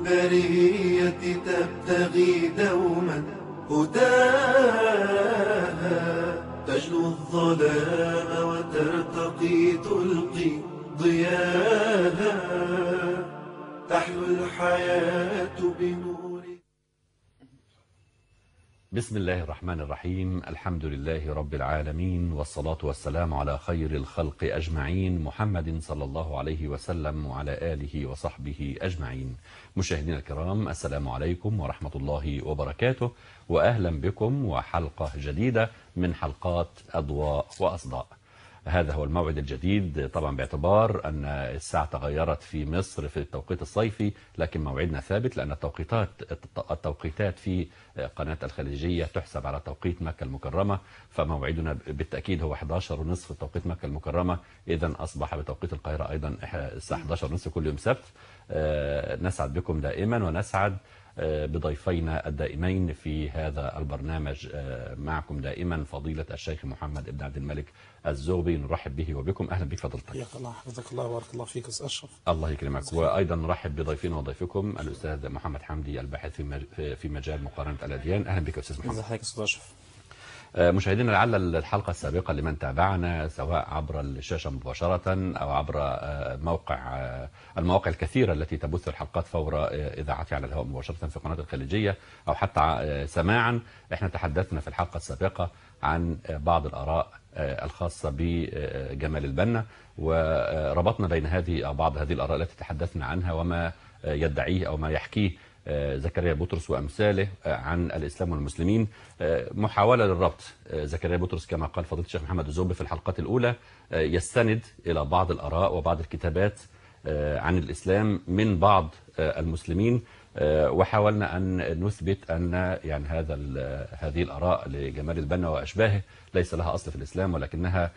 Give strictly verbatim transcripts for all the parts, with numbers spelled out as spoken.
البرية تبتغي دوما هداها، تجلو الظلام وترتقي تلقي ضياها، تحلو الحياة بنور. بسم الله الرحمن الرحيم. الحمد لله رب العالمين، والصلاة والسلام على خير الخلق أجمعين، محمد صلى الله عليه وسلم وعلى آله وصحبه أجمعين. مشاهدينا الكرام، السلام عليكم ورحمة الله وبركاته، وأهلا بكم وحلقة جديدة من حلقات أضواء وأصداء. هذا هو الموعد الجديد، طبعا باعتبار أن الساعة تغيرت في مصر في التوقيت الصيفي، لكن موعدنا ثابت لأن التوقيتات التوقيتات في قناة الخليجية تحسب على توقيت مكة المكرمة، فموعدنا بالتأكيد هو إحدى عشر ونصف توقيت مكة المكرمة، إذا أصبح بتوقيت القاهرة أيضا الساعة إحدى عشر ونصف كل يوم سبت. نسعد بكم دائما، ونسعد بضيفينا الدائمين في هذا البرنامج. معكم دائما فضيلة الشيخ محمد بن عبد الملك الزغبي، نرحب به وبكم. أهلا بك فضيلتك. حياك الله، حفظك الله وبارك الله فيك أستاذ أشرف. الله يكرمك. وأيضا نرحب بضيفنا وضيفكم الأستاذ محمد حمدي، الباحث في مجال مقارنة الأديان. أهلا بك أستاذ محمد. ازيك أستاذ أشرف. مشاهدينا، لعل الحلقة السابقة لمن تابعنا سواء عبر الشاشة مباشرة أو عبر موقع المواقع الكثيرة التي تبث الحلقات فور إذاعتها على الهواء مباشرة في قناة الخليجية، أو حتى سماعا، احنا تحدثنا في الحلقة السابقة عن بعض الآراء الخاصة بجمال البنا، وربطنا بين هذه أو بعض هذه الآراء التي تحدثنا عنها وما يدعيه أو ما يحكيه زكريا بطرس وأمثاله عن الإسلام والمسلمين. محاولة للربط. زكريا بطرس كما قال فضيلة الشيخ محمد الزغبي في الحلقات الأولى يستند إلى بعض الآراء وبعض الكتابات عن الإسلام من بعض المسلمين، وحاولنا أن نثبت أن يعني هذا هذه الآراء لجمال البنا وأشباهه ليس لها أصل في الإسلام، ولكنها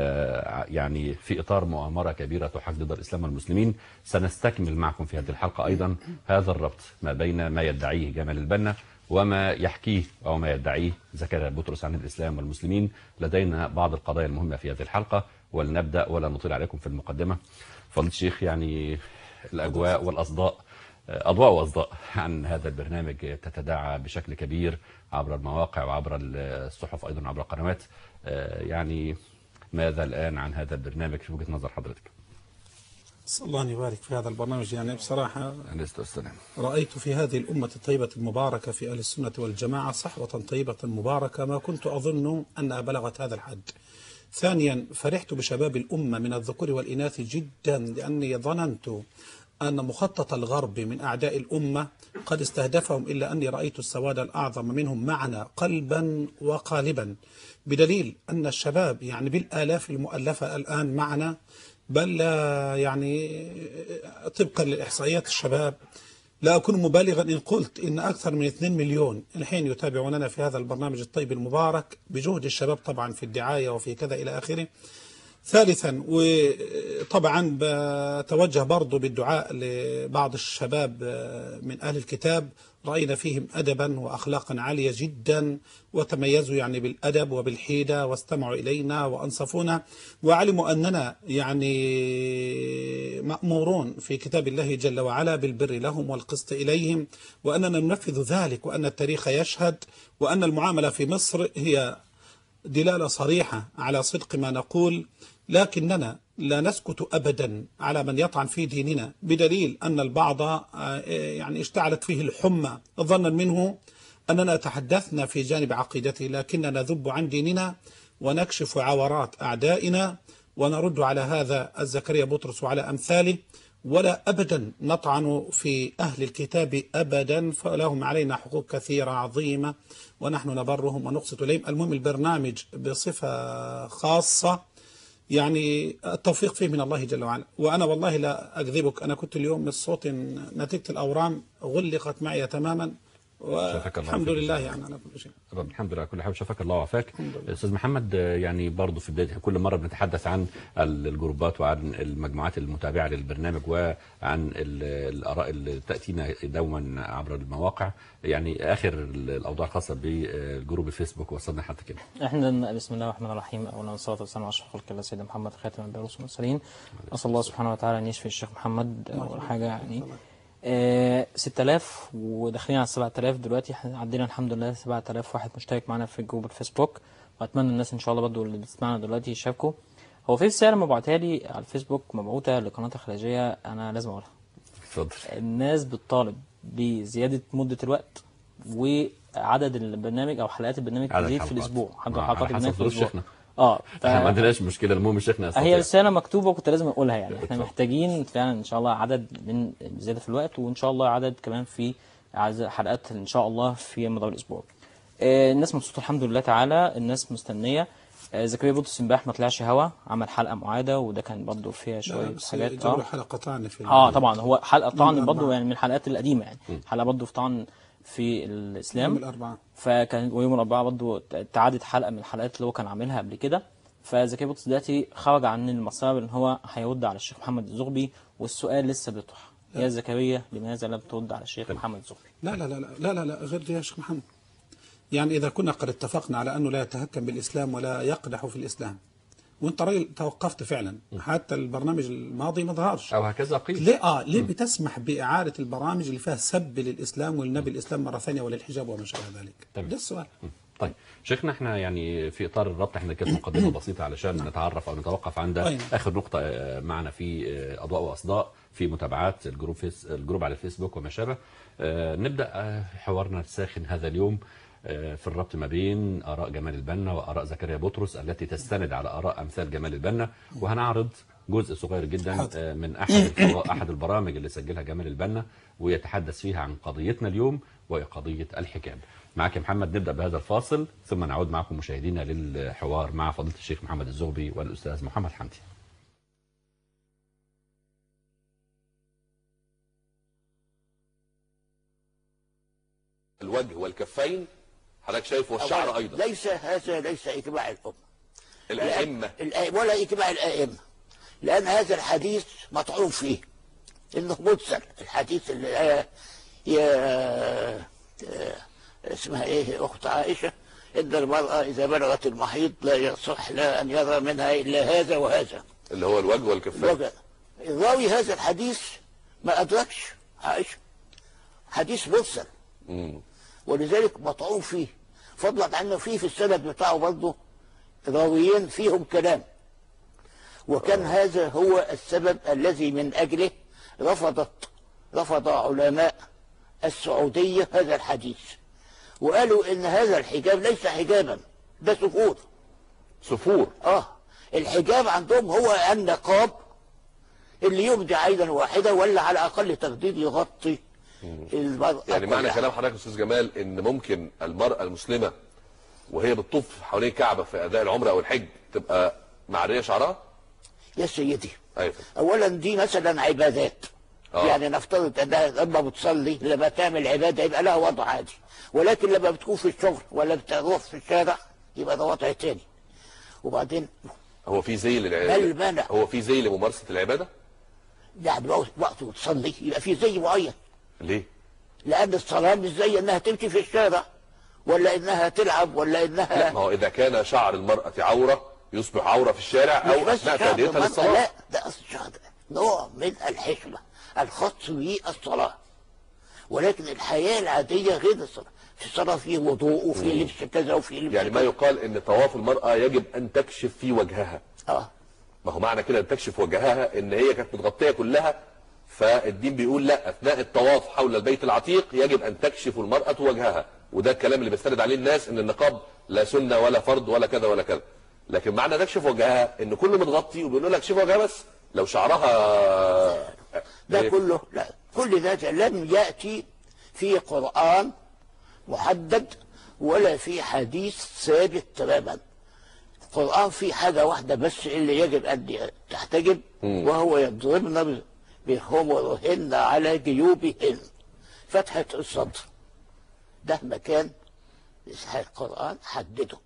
يعني في إطار مؤامرة كبيرة تحاك ضد الإسلام والمسلمين. سنستكمل معكم في هذه الحلقة أيضا هذا الربط ما بين ما يدعيه جمال البنا وما يحكيه أو ما يدعيه زكريا بطرس عن الإسلام والمسلمين. لدينا بعض القضايا المهمة في هذه الحلقة، ولنبدأ ولا نطيل عليكم في المقدمة. فضيلة الشيخ، يعني الأجواء والأصداء، أضواء وأصداء عن هذا البرنامج تتداعى بشكل كبير عبر المواقع وعبر الصحف، أيضا عبر القنوات. يعني ماذا الآن عن هذا البرنامج في وجهة نظر حضرتك؟ صلى الله أن يبارك في هذا البرنامج. يعني بصراحة السلام. رأيت في هذه الأمة الطيبة المباركة في أهل السنة والجماعة صحوة طيبة مباركة ما كنت أظن أنها بلغت هذا الحد. ثانيا، فرحت بشباب الأمة من الذكور والإناث جدا، لأني ظننت أن مخطط الغرب من أعداء الأمة قد استهدفهم، إلا أني رأيت السواد الأعظم منهم معنا قلبا وقالبا، بدليل أن الشباب يعني بالآلاف المؤلفة الآن معنا، بل يعني طبقا لإحصائيات الشباب لا أكون مبالغا إن قلت إن أكثر من اثنين مليون الحين يتابعوننا في هذا البرنامج الطيب المبارك، بجهد الشباب طبعا في الدعاية وفي كذا إلى آخره. ثالثا، وطبعا بتوجه برضو بالدعاء لبعض الشباب من أهل الكتاب، رأينا فيهم أدبا وأخلاقا عالية جدا، وتميزوا يعني بالأدب وبالحيدة، واستمعوا إلينا وأنصفونا، وعلموا أننا يعني مأمورون في كتاب الله جل وعلا بالبر لهم والقسط إليهم، وأننا ننفذ ذلك، وأن التاريخ يشهد، وأن المعاملة في مصر هي دلالة صريحة على صدق ما نقول، لكننا لا نسكت أبدا على من يطعن في ديننا، بدليل أن البعض يعني اشتعلت فيه الحمى ظنا منه أننا تحدثنا في جانب عقيدته، لكننا نذب عن ديننا ونكشف عورات أعدائنا، ونرد على هذا الزكريا بطرس وعلى أمثاله، ولا أبدا نطعن في أهل الكتاب أبدا، فلهم علينا حقوق كثيرة عظيمة ونحن نبرهم ونقسط إليهم. المهم البرنامج بصفة خاصة يعني التوفيق فيه من الله جل وعلا، وأنا والله لا أكذبك، أنا كنت اليوم من الصوت نتيجة الأورام غلقت معي تماما، والحمد لله يعني على كل شيء. الحمد لله على كل حال. شفاك الله وعافاك. استاذ محمد، يعني برضه في بدايه كل مره بنتحدث عن الجروبات وعن المجموعات المتابعه للبرنامج وعن الاراء اللي تاتينا دوما عبر المواقع. يعني اخر الاوضاع الخاصه بالجروب الفيسبوك وصلنا حتى كده. احنا بسم الله الرحمن الرحيم، اولا والصلاه والسلام على اشرف خلق الله سيدنا محمد خاتم الانبياء والرسل والمرسلين. اسال الله سبحانه وتعالى ان يشفي الشيخ محمد. اول حاجه يعني آه ستة آلاف وداخلين على سبعة آلاف دلوقتي. احنا عندنا الحمد لله سبعة آلاف واحد مشترك معانا في جروب الفيسبوك، واتمنى الناس ان شاء الله برضه اللي بتسمعنا دلوقتي يشاركوا. هو في رساله مبعوتها لي على الفيسبوك مبعوثه لقناه الخليجيه، انا لازم اقولها. اتفضل. الناس بتطالب بزياده مده الوقت وعدد البرنامج او حلقات البرنامج تزيد في الاسبوع، عدد حلقات البرنامج في الاسبوع. اه ف... احنا ما عندناش مشكله، المهم شيخنا يستطيع. هي رساله مكتوبه وكنت لازم اقولها يعني. احنا محتاجين فعلا ان شاء الله عدد من زياده في الوقت، وان شاء الله عدد كمان في حلقات ان شاء الله في مدار الاسبوع. آه الناس مبسوطه الحمد لله تعالى، الناس مستنيه. آه زكريا بطرس امبارح ما طلعش هوا، عمل حلقه معاده وده كان برضه فيها شويه حاجات. اه حلقه طعن في اه طبعا هو حلقه طعن برضه يعني من الحلقات القديمه يعني. حلقه برضه في طعن في الاسلام يوم الاربعاء، فكان ويوم الاربعاء برضه تعادت حلقه من الحلقات اللي هو كان عاملها قبل كده. فزكريا بطرس دلوقتي خرج عن المسار ان هو هيرد على الشيخ محمد الزغبي، والسؤال لسه بيطرح. يا زكريا لماذا لم ترد على الشيخ محمد الزغبي؟ لا لا لا لا لا لا غير دي يا شيخ محمد. يعني اذا كنا قد اتفقنا على انه لا يتهكم بالاسلام ولا يقدح في الاسلام، وانت راجل توقفت فعلا، حتى البرنامج الماضي ما ظهرش او هكذا قيل. ليه اه ليه م. بتسمح باعاده البرامج اللي فيها سب للاسلام والنبي الاسلام مره ثانيه وللحجاب وما شابه ذلك؟ ده السؤال. طيب شيخنا، احنا يعني في اطار الربط احنا كانت مقدمه بسيطه علشان نتعرف او نتوقف عند أين. اخر نقطه معنا في اضواء واصداء في متابعات الجروب فيس الجروب على الفيسبوك وما شابه. نبدا حوارنا الساخن هذا اليوم في الربط ما بين آراء جمال البنا وآراء زكريا بطرس التي تستند على آراء أمثال جمال البنا، وهنعرض جزء صغير جدا من أحد أحد البرامج اللي سجلها جمال البنا ويتحدث فيها عن قضيتنا اليوم وهي قضية الحجاب. معك يا محمد، نبدأ بهذا الفاصل ثم نعود معكم مشاهدينا للحوار مع فضيلة الشيخ محمد الزغبي والأستاذ محمد حمدي. الوجه والكفين حضرتك شايف، والشعر ايضا. ليس هذا ليس اجماع الامه الائمه ولا اجماع الائمه، لان هذا الحديث مطعون فيه انه مرسل. الحديث اللي يا اسمها ايه اخت عائشه، ان المراه اذا بلغت المحيض لا يصح لها ان يرى منها الا هذا وهذا، اللي هو الوجه والكفين. الراوي هذا الحديث ما ادركش عائشه، حديث مرسل ولذلك مطعون فيه، فضلا عنه فيه في السند بتاعه برضه راويين فيهم كلام، وكان أوه. هذا هو السبب الذي من أجله رفضت رفض علماء السعودية هذا الحديث، وقالوا إن هذا الحجاب ليس حجابا، ده سفور. سفور آه الحجاب عندهم هو النقاب اللي يبدي عينا واحدة ولا على أقل تقدير يغطي المرأة. يعني معنى كلام حضرتك يا استاذ جمال ان ممكن المرأة المسلمة وهي بتطوف حوالين الكعبة في اداء العمرة او الحج تبقى معرية شعرها؟ يا سيدي، أيوة. اولا دي مثلا عبادات. آه. يعني نفترض انها لما بتصلي لما تعمل عبادة يبقى لها وضع عادي، ولكن لما بتكون في الشغل ولا بتروح في الشارع يبقى ده وضع تاني. وبعدين هو في زي للعبادة؟ هو في زي لممارسة العبادة؟ يعني وقت تصلي يبقى في زي معين. ليه؟ لأن الصلاة مش زي إنها تمشي في الشارع ولا إنها تلعب ولا إنها لا، ما هو إذا كان شعر المرأة عورة يصبح عورة في الشارع أو أثناء تأديتها للصلاة. لا، ده نوع من الحشمة الخاص بالصلاة، ولكن الحياة العادية غير الصلاة. في الصلاة في وضوء وفي لبس كذا وفي لبس يعني ما يقال إن طواف المرأة يجب أن تكشف في وجهها. آه ما هو معنى كده أن تكشف وجهها إن هي كانت متغطية كلها، فالدين بيقول لا، اثناء الطواف حول البيت العتيق يجب ان تكشف المرأة وجهها، وده الكلام اللي بيستند عليه الناس ان النقاب لا سنة ولا فرض ولا كذا ولا كذا. لكن معنى تكشف وجهها ان كله متغطي وبيقولوا لك كشف وجهها بس لو شعرها ده إيه؟ كله لا، كل ذلك لم يأتي في قرآن محدد ولا في حديث ثابت تماما. القرآن فيه حاجة واحدة بس اللي يجب ان تحتجب، وهو يضربنا بخمرهن على جيوبهن، فتحة الصدر، ده مكان القرآن حدده.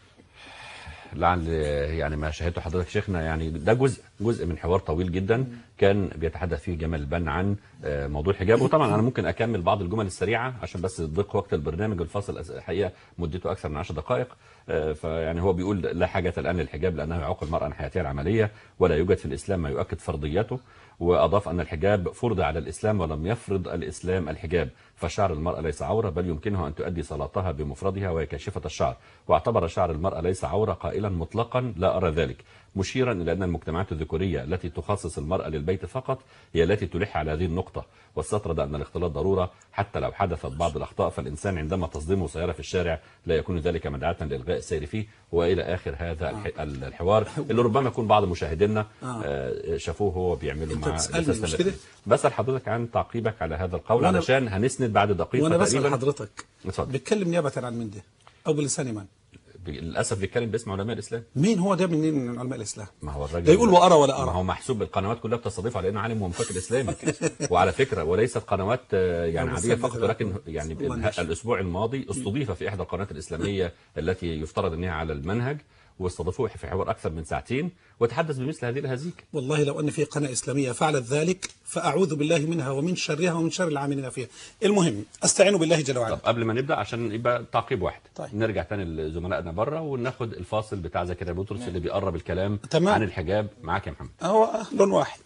لعل يعني ما شاهدته حضرتك شيخنا، يعني ده جزء جزء من حوار طويل جدا كان بيتحدث فيه جمال البنا عن موضوع الحجاب. وطبعا انا ممكن اكمل بعض الجمل السريعه عشان بس ضيق وقت البرنامج. الفاصل الحقيقه مدته اكثر من عشر دقائق. فيعني هو بيقول لا حاجه الان للحجاب لانه يعوق المراه عن حياتها العمليه، ولا يوجد في الاسلام ما يؤكد فرضيته. واضاف ان الحجاب فرض على الاسلام ولم يفرض الاسلام الحجاب، فشعر المراه ليس عوره بل يمكنها ان تؤدي صلاتها بمفردها وهي كاشفه الشعر. واعتبر شعر المراه ليس عوره قائلا مطلقا لا ارى ذلك، مشيرا الى ان المجتمعات الذكوريه التي تخصص المراه للبيت فقط هي التي تلح على هذه النقطه، واستطرد ان الاختلاط ضروره حتى لو حدثت بعض الاخطاء، فالانسان عندما تصدمه سياره في الشارع لا يكون ذلك مدعاه لالغاء السير فيه، والى اخر هذا الحوار اللي ربما يكون بعض مشاهدينا شافوه هو بيعمله مع بتسألني بسأل حضرتك عن تعقيبك على هذا القول علشان هنسند بعد دقيقه وانا تقريبا. بسأل حضرتك بيتكلم نيابه عن من ده او بلسان من؟ للاسف بيتكلم باسم علماء الاسلام. مين هو ده منين من علماء الاسلام؟ ما هو الراجل ده يقول وارى ولا ارى. ما هو محسوب القنوات كلها بتستضيفه على انه عالم ومفكر اسلامي. وعلى فكره وليست قنوات يعني عاديه فقط، ولكن يعني الاسبوع الماضي استضيف في احدى القنوات الاسلاميه التي يفترض انها على المنهج، واستضافوه في حوار اكثر من ساعتين وتحدث بمثل هذه الهزيج. والله لو ان في قناه اسلاميه فعلت ذلك فاعوذ بالله منها ومن شرها ومن شر العاملين فيها. المهم استعينوا بالله جل وعلا. طب قبل ما نبدا عشان يبقى تعقيب واحد، طيب. نرجع تاني لزملائنا بره وناخد الفاصل بتاع زكريا بطرس اللي بيقرب الكلام تمام. عن الحجاب. معاك يا محمد. هو لون واحد.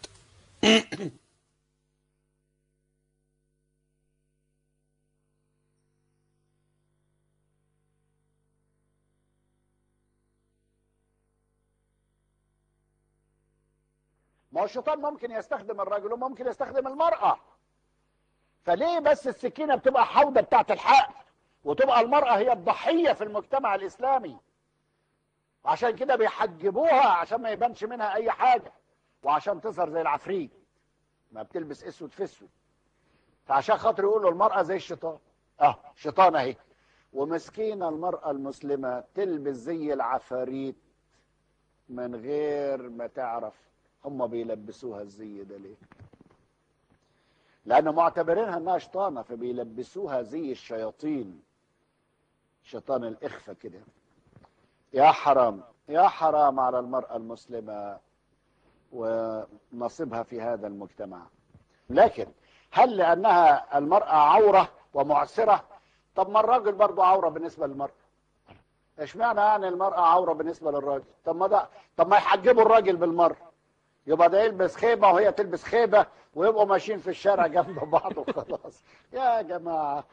ما هو الشيطان ممكن يستخدم الرجل وممكن يستخدم المرأة. فليه بس السكينة بتبقى حوضة بتاعت الحق وتبقى المرأة هي الضحية في المجتمع الإسلامي؟ وعشان كده بيحجبوها عشان ما يبانش منها أي حاجة، وعشان تظهر زي العفريت ما بتلبس اسود في اسود. فعشان خاطر يقولوا المرأة زي الشيطان. اه شيطان اهي. ومسكينة المرأة المسلمة تلبس زي العفاريت من غير ما تعرف هم بيلبسوها الزي ده ليه؟ لأنه معتبرينها انها شيطانة فبيلبسوها زي الشياطين، شيطان الإخفة كده. يا حرام يا حرام على المرأة المسلمة ونصيبها في هذا المجتمع. لكن هل لأنها المرأة عورة ومعسرة؟ طب ما الراجل برضه عورة بالنسبة للمرأة. اشمعنى يعني المرأة عورة بالنسبة للراجل؟ طب ما ده طب ما يحجبوا الراجل بالمرة، يبقى ده يلبس خيبة وهي تلبس خيبة ويبقوا ماشيين في الشارع جنب بعض وخلاص. يا جماعة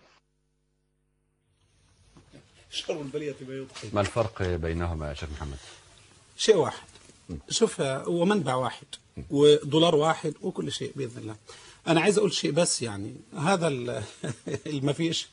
شر البلية بيض. ما الفرق بينهما يا شيخ محمد؟ شيء واحد. شوف هو منبع واحد ودولار واحد وكل شيء بإذن الله. أنا عايز أقول شيء بس، يعني هذا ما فيش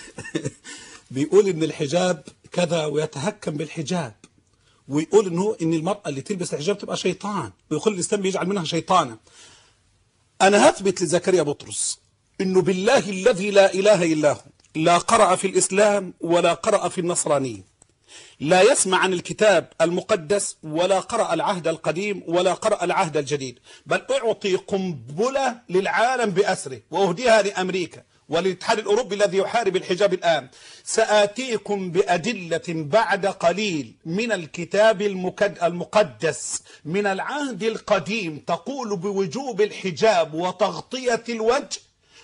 بيقول إن الحجاب كذا ويتهكم بالحجاب، ويقول إنه إن المرأة اللي تلبس الحجاب تبقى شيطان، ويقول الإسلام بيجعل منها شيطانة. أنا هثبت لزكريا بطرس إنه بالله الذي لا إله إلا هو لا قرأ في الإسلام ولا قرأ في النصرانية، لا يسمع عن الكتاب المقدس ولا قرأ العهد القديم ولا قرأ العهد الجديد، بل أعطي قنبلة للعالم بأسره وأهديها لأمريكا والاتحاد الأوروبي الذي يحارب الحجاب الآن. سآتيكم بأدلة بعد قليل من الكتاب المقدس من العهد القديم تقول بوجوب الحجاب وتغطية الوجه،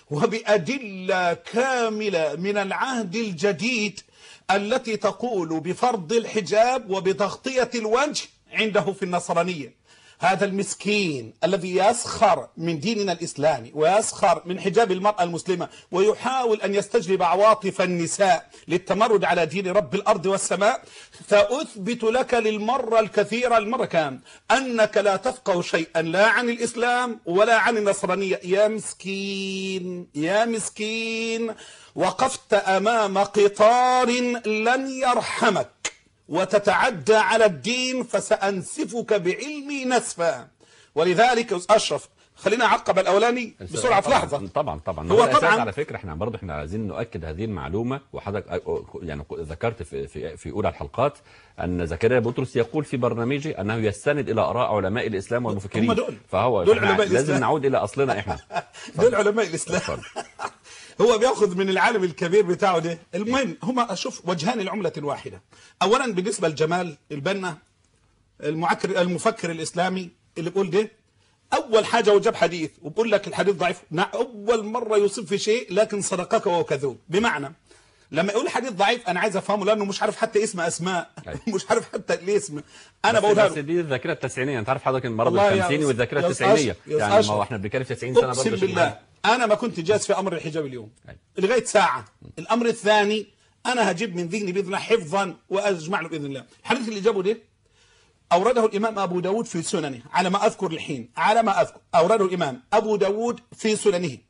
وبأدلة كاملة من العهد الجديد التي تقول بفرض الحجاب وبتغطية الوجه عنده في النصرانية. هذا المسكين الذي يسخر من ديننا الإسلامي ويسخر من حجاب المرأة المسلمة ويحاول أن يستجلب عواطف النساء للتمرد على دين رب الأرض والسماء، سأثبت لك للمرة الكثيرة المرة كام أنك لا تفقه شيئا لا عن الإسلام ولا عن النصرانية. يا مسكين يا مسكين، وقفت أمام قطار لن يرحمك وتتعدى على الدين فسأنسفك بعلمي نسفا. ولذلك أشرف خلينا أعقب الأولاني بسرعة في لحظة. طبعا طبعا هو طبعا طبعا على فكرة احنا برضه احنا عايزين نؤكد هذه المعلومة، وحضرتك يعني ذكرت في في في أولى الحلقات أن زكريا بطرس يقول في برنامجه أنه يستند إلى آراء علماء الإسلام والمفكرين. هم دول فهو دول علماء لازم الإسلام. نعود إلى أصلنا احنا. دول علماء الإسلام. هو بياخذ من العالم الكبير بتاعه ده. المهم هما اشوف وجهان العملة الواحدة. اولا بالنسبة لجمال البنا المعكر المفكر الاسلامي اللي بيقول ده اول حاجه وجاب حديث وبقول لك الحديث ضعيف، اول مره يصيب في شيء لكن صدقك وهو كذوب. بمعنى لما يقول حديث ضعيف انا عايز افهمه لانه مش عارف حتى اسم اسماء مش عارف حتى الاسم. انا بقولها بس دي الذاكره التسعينيه، انت عارف حضرتك المرض والله يا الخمسيني أس- والذاكره يا أس- التسعينيه، يا يعني أس- ما هو احنا بنتكلم في تسعين سنه اقسم برضه. بالله انا ما كنت جالس في امر الحجاب اليوم أيوة. لغايه ساعه. الامر الثاني انا هجيب من ذهني باذن الله حفظا واجمع له باذن الله. الحديث اللي جابه ده اورده الامام ابو داود في سننه على ما اذكر الحين، على ما اذكر اورده الامام ابو داود في سننه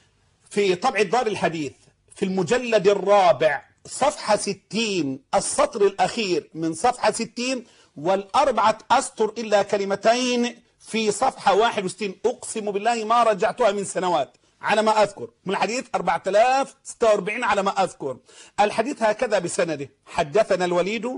في طبع دار الحديث في المجلد الرابع صفحة ستين السطر الأخير من صفحة ستين والأربعة أسطر إلا كلمتين في صفحة واحد وستين. أقسم بالله ما رجعتها من سنوات على ما أذكر، من الحديث أربعة آلاف وستة وأربعين على ما أذكر. الحديث هكذا بسنده: حدثنا الوليد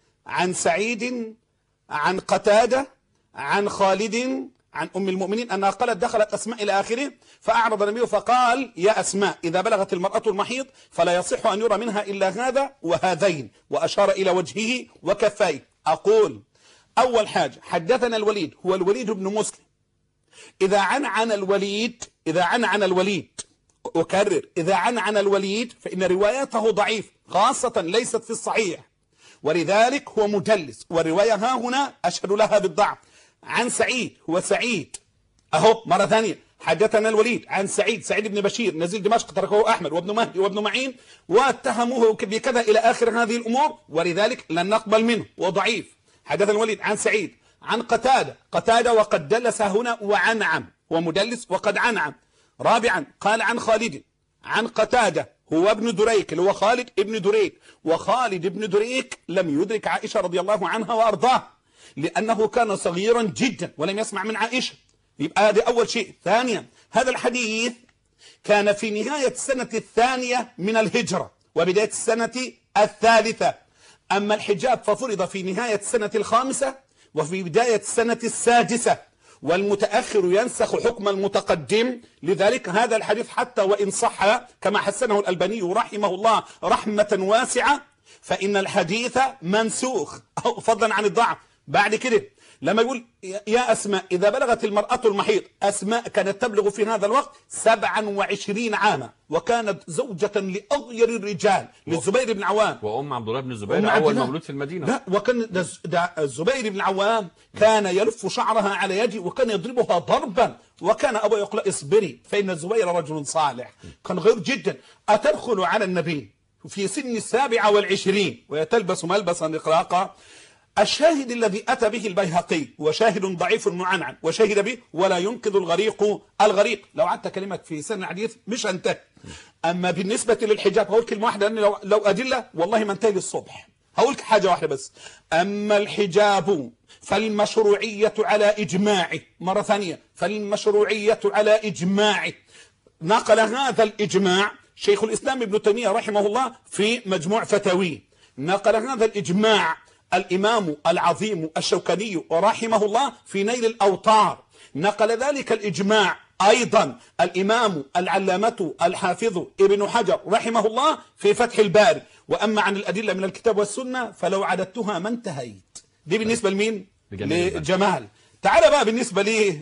عن سعيد عن قتادة عن خالد عن أم المؤمنين أنها قالت دخلت أسماء إلى آخره فأعرض النبي فقال: يا أسماء إذا بلغت المرأة المحيض فلا يصح أن يرى منها إلا هذا وهذين، وأشار إلى وجهه وكفيه. أقول أول حاجة حدثنا الوليد هو الوليد بن مسلم. إذا عن عن الوليد إذا عن عن الوليد أكرر إذا عن عن الوليد فإن روايته ضعيف خاصة ليست في الصحيح، ولذلك هو مدلس، والرواية ها هنا أشهد لها بالضعف. عن سعيد هو سعيد أهو مرة ثانية حدثنا الوليد عن سعيد سعيد بن بشير نزيل دمشق تركه أحمد وابن مهدي وابن معين واتهموه بكذا إلى آخر هذه الأمور، ولذلك لن نقبل منه وضعيف. حدثنا الوليد عن سعيد عن قتادة قتادة وقد دلس هنا وعنعم، هو مدلس وقد عنعم. رابعا قال عن خالد عن قتادة هو ابن دريك اللي هو خالد ابن دريك، وخالد ابن دريك لم يدرك عائشة رضي الله عنها وأرضاها لأنه كان صغيرا جدا ولم يسمع من عائشة. يبقى هذا أول شيء. ثانيا هذا الحديث كان في نهاية السنة الثانية من الهجرة وبداية السنة الثالثة، أما الحجاب ففرض في نهاية السنة الخامسة وفي بداية السنة السادسة، والمتأخر ينسخ حكم المتقدم. لذلك هذا الحديث حتى وإن صح كما حسنه الألباني رحمه الله رحمة واسعة فإن الحديث منسوخ فضلا عن الضعف. بعد كده لما يقول يا أسماء إذا بلغت المرأة المحيض، أسماء كانت تبلغ في هذا الوقت سبعا وعشرين عاما وكانت زوجة لأغير الرجال للزبير بن عوام وأم عبد الله بن الزبير أول مولود في المدينة. لا وكان ده ده الزبير بن عوام كان يلف شعرها على يده وكان يضربها ضربا، وكان أبو يقول اصبري فإن الزبير رجل صالح، كان غير جدا. أتدخل على النبي في سن السابعة والعشرين ويتلبس ملبسا إقراقا. الشاهد الذي أتى به البيهقي وشاهد ضعيف معنعن وشهد به ولا ينقذ الغريق الغريق. لو عدت كلمة في سن الحديث مش أنتهي. أما بالنسبة للحجاب هقول كلمة واحدة، لو, لو أدلة والله ما انتهي للصبح. هقول حاجة واحدة بس: أما الحجاب فالمشروعية على إجماعه. مرة ثانية فالمشروعية على إجماعه. نقل هذا الإجماع شيخ الإسلام ابن تيمية رحمه الله في مجموع فتاويه، نقل هذا الإجماع الإمام العظيم الشوكاني رحمه الله في نيل الأوطار، نقل ذلك الإجماع أيضا الإمام العلامة الحافظ ابن حجر رحمه الله في فتح الباري. وأما عن الأدلة من الكتاب والسنة فلو عددتها ما انتهيت. دي بالنسبة لمين؟ لجمال. تعال بقى بالنسبة لي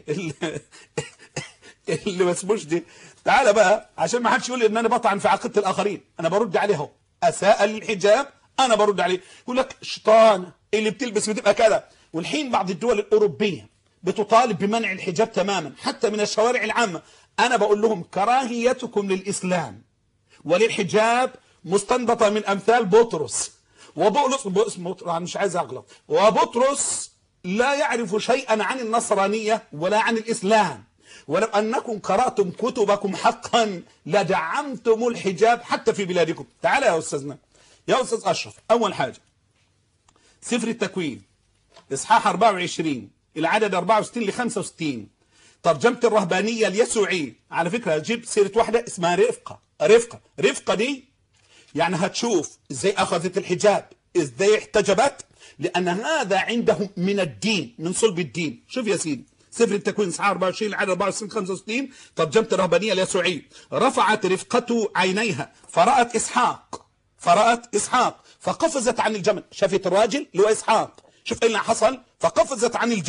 اللي ما اسموش دي، تعال بقى عشان ما حدش يقول ان انا بطعن في عقيدة الآخرين، انا برد عليه. أساء للحجاب انا برد عليه. يقول لك شيطان اللي بتلبس بتبقى كذا. والحين بعض الدول الأوروبية بتطالب بمنع الحجاب تماما حتى من الشوارع العامة. انا بقول لهم كراهيتكم للإسلام وللحجاب مستنبطة من امثال بطرس وبولس. انا مش عايز اغلط. وبطرس لا يعرف شيئا عن النصرانية ولا عن الإسلام، ولو أنكم قرأتم كتبكم حقا لدعمتم الحجاب حتى في بلادكم. تعال يا أستاذنا يا أستاذ أشرف، أول حاجة سفر التكوين إصحاح أربعة وعشرين العدد أربعة وستين ل خمسة وستين ترجمة الرهبانية اليسوعي. على فكرة هجيب سيرة واحدة اسمها رفقة. رفقة رفقة دي يعني هتشوف ازاي أخذت الحجاب، ازاي احتجبت، لأن هذا عندهم من الدين من صلب الدين. شوف يا سيدي سفر التكوين إصحاح أربعة وعشرين العدد أربعة وستين خمسة وستين ترجمة الرهبانية اليسوعي. رفعت رفقة عينيها فرأت إسحاق فرأت إسحاق فقفزت عن الجمل. شافت الراجل اللي هو إسحاق. شوف إيه اللي حصل، فقفزت عن الجمل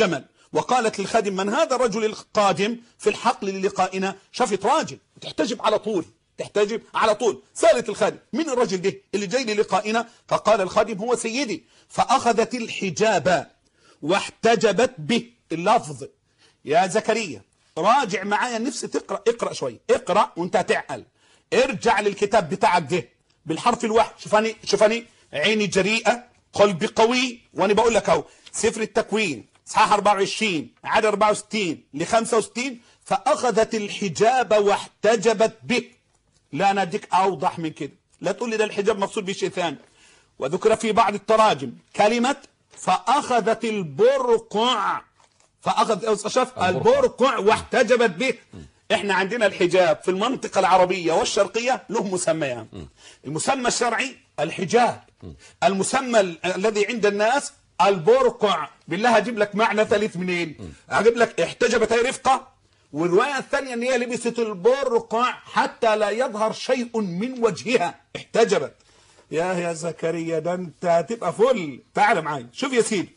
وقالت للخادم من هذا الرجل القادم في الحقل للقائنا؟ شافت راجل تحتجب على طول، تحتجب على طول. سألت الخادم من الرجل ده اللي جاي للقائنا؟ فقال الخادم هو سيدي. فأخذت الحجاب واحتجبت به. اللفظ يا زكريا راجع معايا، نفسي تقرأ، اقرأ شوي، اقرأ وانت تعقل، ارجع للكتاب بتاعك ده بالحرف الواحد. شوفاني شوفاني عيني جريئة قلبي قوي، وانا بقول لك اهو سفر التكوين اصحاح أربعة وعشرين عدد أربعة وستين ل خمسة وستين. فأخذت الحجاب واحتجبت به. لا انا اديك اوضح من كده، لا تقول لي ده الحجاب مقصود به شيء ثاني. وذكر في بعض التراجم كلمة فأخذت البرقع، فأخذ شاف البرقع واحتجبت به. احنا عندنا الحجاب في المنطقة العربية والشرقية له مسميان. المسمى الشرعي الحجاب، المسمى ال- الذي عند الناس البرقع. بالله اجيب لك معنى ثالث منين؟ اجيب لك احتجبت هي رفقة، والرواية الثانية ان هي لبست البرقع حتى لا يظهر شيء من وجهها، احتجبت. يا يا زكريا ده انت هتبقى فل. تعال معايا شوف يا سيدي.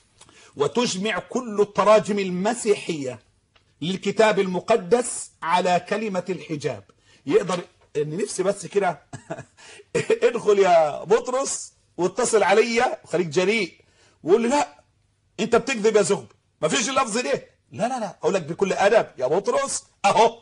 وتجمع كل التراجم المسيحية للكتاب المقدس على كلمة الحجاب. يقدر ان نفسي بس كده ادخل يا بطرس واتصل عليا وخليك جريء وقول لي لا انت بتكذب يا زغب، ما فيش اللفظ ده. لا لا لا اقول لك بكل ادب يا بطرس اهو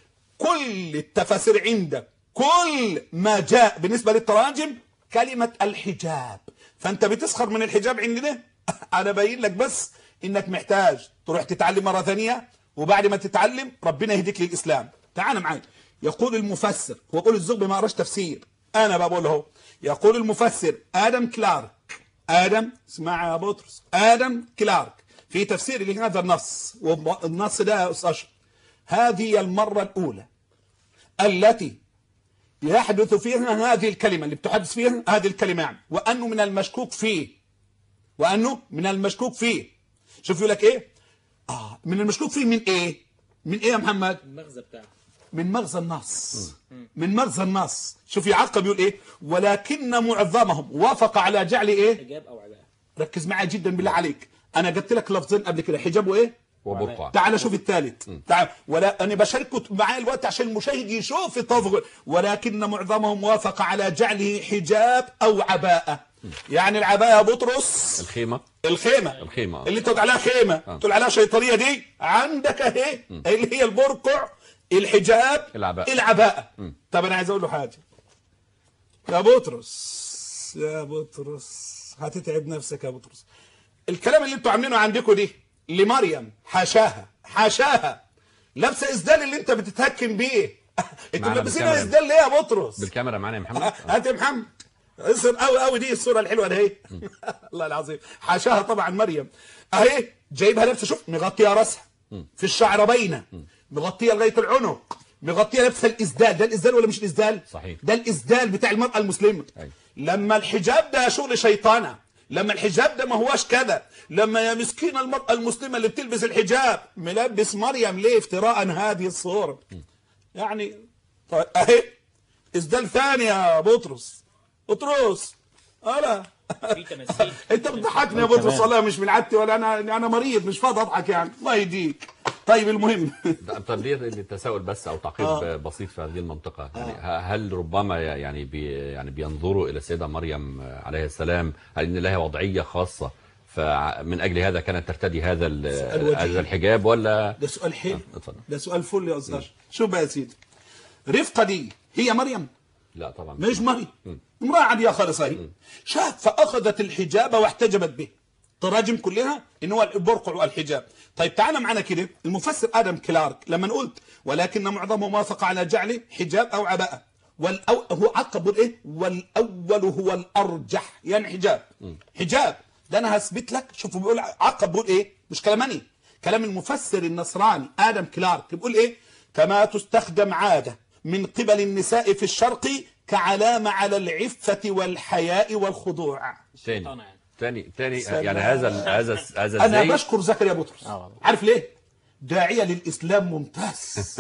كل التفاسير عندك، كل ما جاء بالنسبة للتراجم كلمة الحجاب. فانت بتسخر من الحجاب عندنا. انا باين لك بس انك محتاج تروح تتعلم مرة ثانية، وبعد ما تتعلم ربنا يهديك للإسلام. تعال معايا. يقول المفسر، هو بقول الزغب ما قراش تفسير، انا بقول اهو. يقول المفسر آدم كلارك، آدم اسمع يا بطرس، آدم كلارك في تفسير لهذا النص، والنص ده يا أستاذ أشرف هذه المرة الأولى التي يحدث فيها هذه الكلمة اللي بتحدث فيها هذه الكلمة يعني. وأنه من المشكوك فيه، وأنه من المشكوك فيه. شوف يقول لك إيه؟ آه من المشكوك فيه من إيه؟ من إيه يا محمد؟ المغزى بتاعه من مغزى النص، من مغزى النص. شوف يعقب يقول إيه؟ ولكن معظمهم وافق على جعل إيه؟ حجاب او عباءه. ركز معي جدا بالله عليك. أنا قلت لك لفظين قبل كده، حجاب وإيه؟ وبرقع. تعال شوف الثالث. تعال ولا انا بشارككم معايا الوقت عشان المشاهد يشوف التفضل. ولكن معظمهم وافق على جعله حجاب او عباءه. يعني العباءه يا بطرس الخيمة الخيمه الخيمة اللي تقول عليها خيمه آه. تقول عليها شيطانيه دي عندك اهي اللي هي البرقع، الحجاب، العباءة. العباءه. طب انا عايز اقول له حاجه يا بطرس، يا بطرس هتتعب نفسك يا بطرس. الكلام اللي انتوا عاملينه عندكم دي لمريم حاشاها حاشاها لابسه اسدال اللي انت بتتهكم بيه. انتوا معنا لابسينها بالكاميرا. اسدال ليه يا بطرس؟ بالكاميرا معانا يا محمد. هات يا محمد اصر قوي قوي دي الصوره الحلوه ده اهي. الله العظيم حاشاها طبعا مريم اهي جايبها لابسه، شوف مغطيه راسها في الشعر باينه، مغطيه لغايه العنق، مغطيه لابسه الاسدال. ده الاسدال ولا مش الاسدال؟ صحيح. ده الاسدال بتاع المراه المسلمه. أيوة. لما الحجاب ده شغل شيطانه، لما الحجاب ده ما هوش كذا، لما يا مسكين المرأة المسلمة اللي بتلبس الحجاب ملبس مريم ليه افتراء هذه الصورة يعني. طيب اهي اسدال ثاني يا بطرس. بطرس انا في تماثيل. انت بتضحكني يا بطرس والله مش من عادتي، ولا انا انا مريض مش فاضي اضحك يعني. الله يهديك. طيب المهم طب ليه التساؤل بس او تعقيب آه. بسيط في هذه المنطقه يعني آه. هل ربما يعني بي يعني بينظروا الى السيده مريم عليه السلام هل ان لها وضعيه خاصه فمن اجل هذا كانت ترتدي هذا هذا الحجاب ولا؟ ده سؤال حلو. آه. ده سؤال فل يا استاذ. شوف بقى يا سيدي، رفقه دي هي مريم؟ لا طبعا مش مريم، امراه عاديه خالص اهي. شاف فاخذت الحجاب واحتجبت به. تراجم كلها ان هو البرقع والحجاب. طيب تعال معنا كده المفسر ادم كلارك لما قلت ولكن معظمهم وافق على جعله حجاب او عباءه، والأو هو عقب ايه؟ والاول هو الارجح، يعني حجاب. حجاب ده انا هثبت لك. شوفوا بيقول عقب بيقول ايه؟ مش كلامني، كلام المفسر النصراني ادم كلارك. بيقول ايه؟ كما تستخدم عاده من قبل النساء في الشرق كعلامه على العفه والحياء والخضوع. تاني تاني تاني يعني هذا هذا هذا انا ازاي؟ بشكر زكريا بطرس. عارف ليه؟ داعيه للاسلام ممتاز.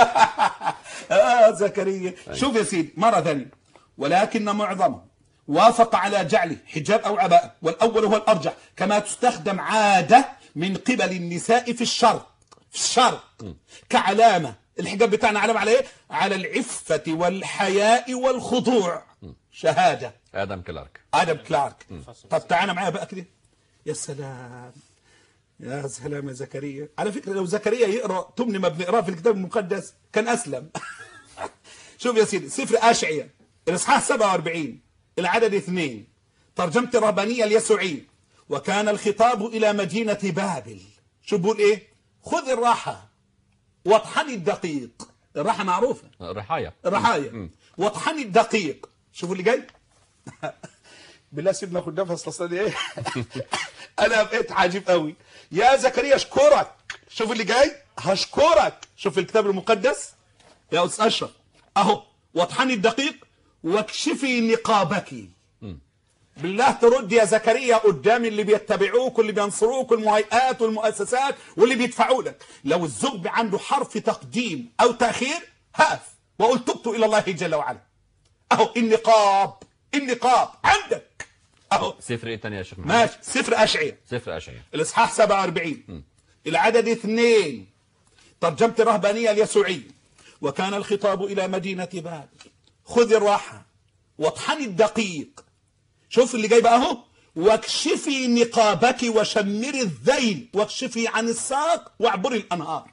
اه زكريا. شوف يا سيدي مره ثانيه، ولكن معظمهم وافق على جعله حجاب او عباءه، والاول هو الارجح كما تستخدم عاده من قبل النساء في الشرق في الشرق كعلامة. الحجاب بتاعنا علامة على ايه؟ على العفة والحياء والخضوع. شهادة ادم كلارك. ادم كلارك. طب تعالى معايا بقى كده. يا سلام يا سلام يا زكريا. على فكرة لو زكريا يقرأ تمني ما بنقراه في الكتاب المقدس كان أسلم. شوف يا سيدي سفر أشعياء الإصحاح سبعة وأربعين العدد اثنين ترجمة الرهبانية اليسوعية. وكان الخطاب إلى مدينة بابل. شو بقول إيه؟ خذ الراحة واطحني الدقيق. الراحة معروفة الرحايا. الرحايا واطحني الدقيق. شوفوا اللي جاي. بالله سيبنا ناخد نفس اصلا ايه. انا بقيت عجيب قوي. يا زكريا اشكرك. شوف اللي جاي هشكرك. شوف الكتاب المقدس يا استاذ اشرف اهو واطحني الدقيق واكشفي نقابك. بالله ترد يا زكريا قدام اللي بيتبعوك واللي بينصروك والمهيئات والمؤسسات واللي بيدفعوا لك. لو الزغب عنده حرف تقديم او تاخير هقف واقول تبت الى الله جل وعلا. اهو النقاب النقاب عندك اهو. سفر ايه تاني يا شيخ محمد؟ ماشي سفر اشعياء سفر اشعياء الاصحاح سبعة وأربعين العدد اثنين ترجمة الرهبانية اليسوعية. وكان الخطاب الى مدينة بابل خذ الراحة واطحني الدقيق. شوف اللي جاي بقى اهو واكشفي نقابك وشمري الذيل واكشفي عن الساق واعبري الانهار.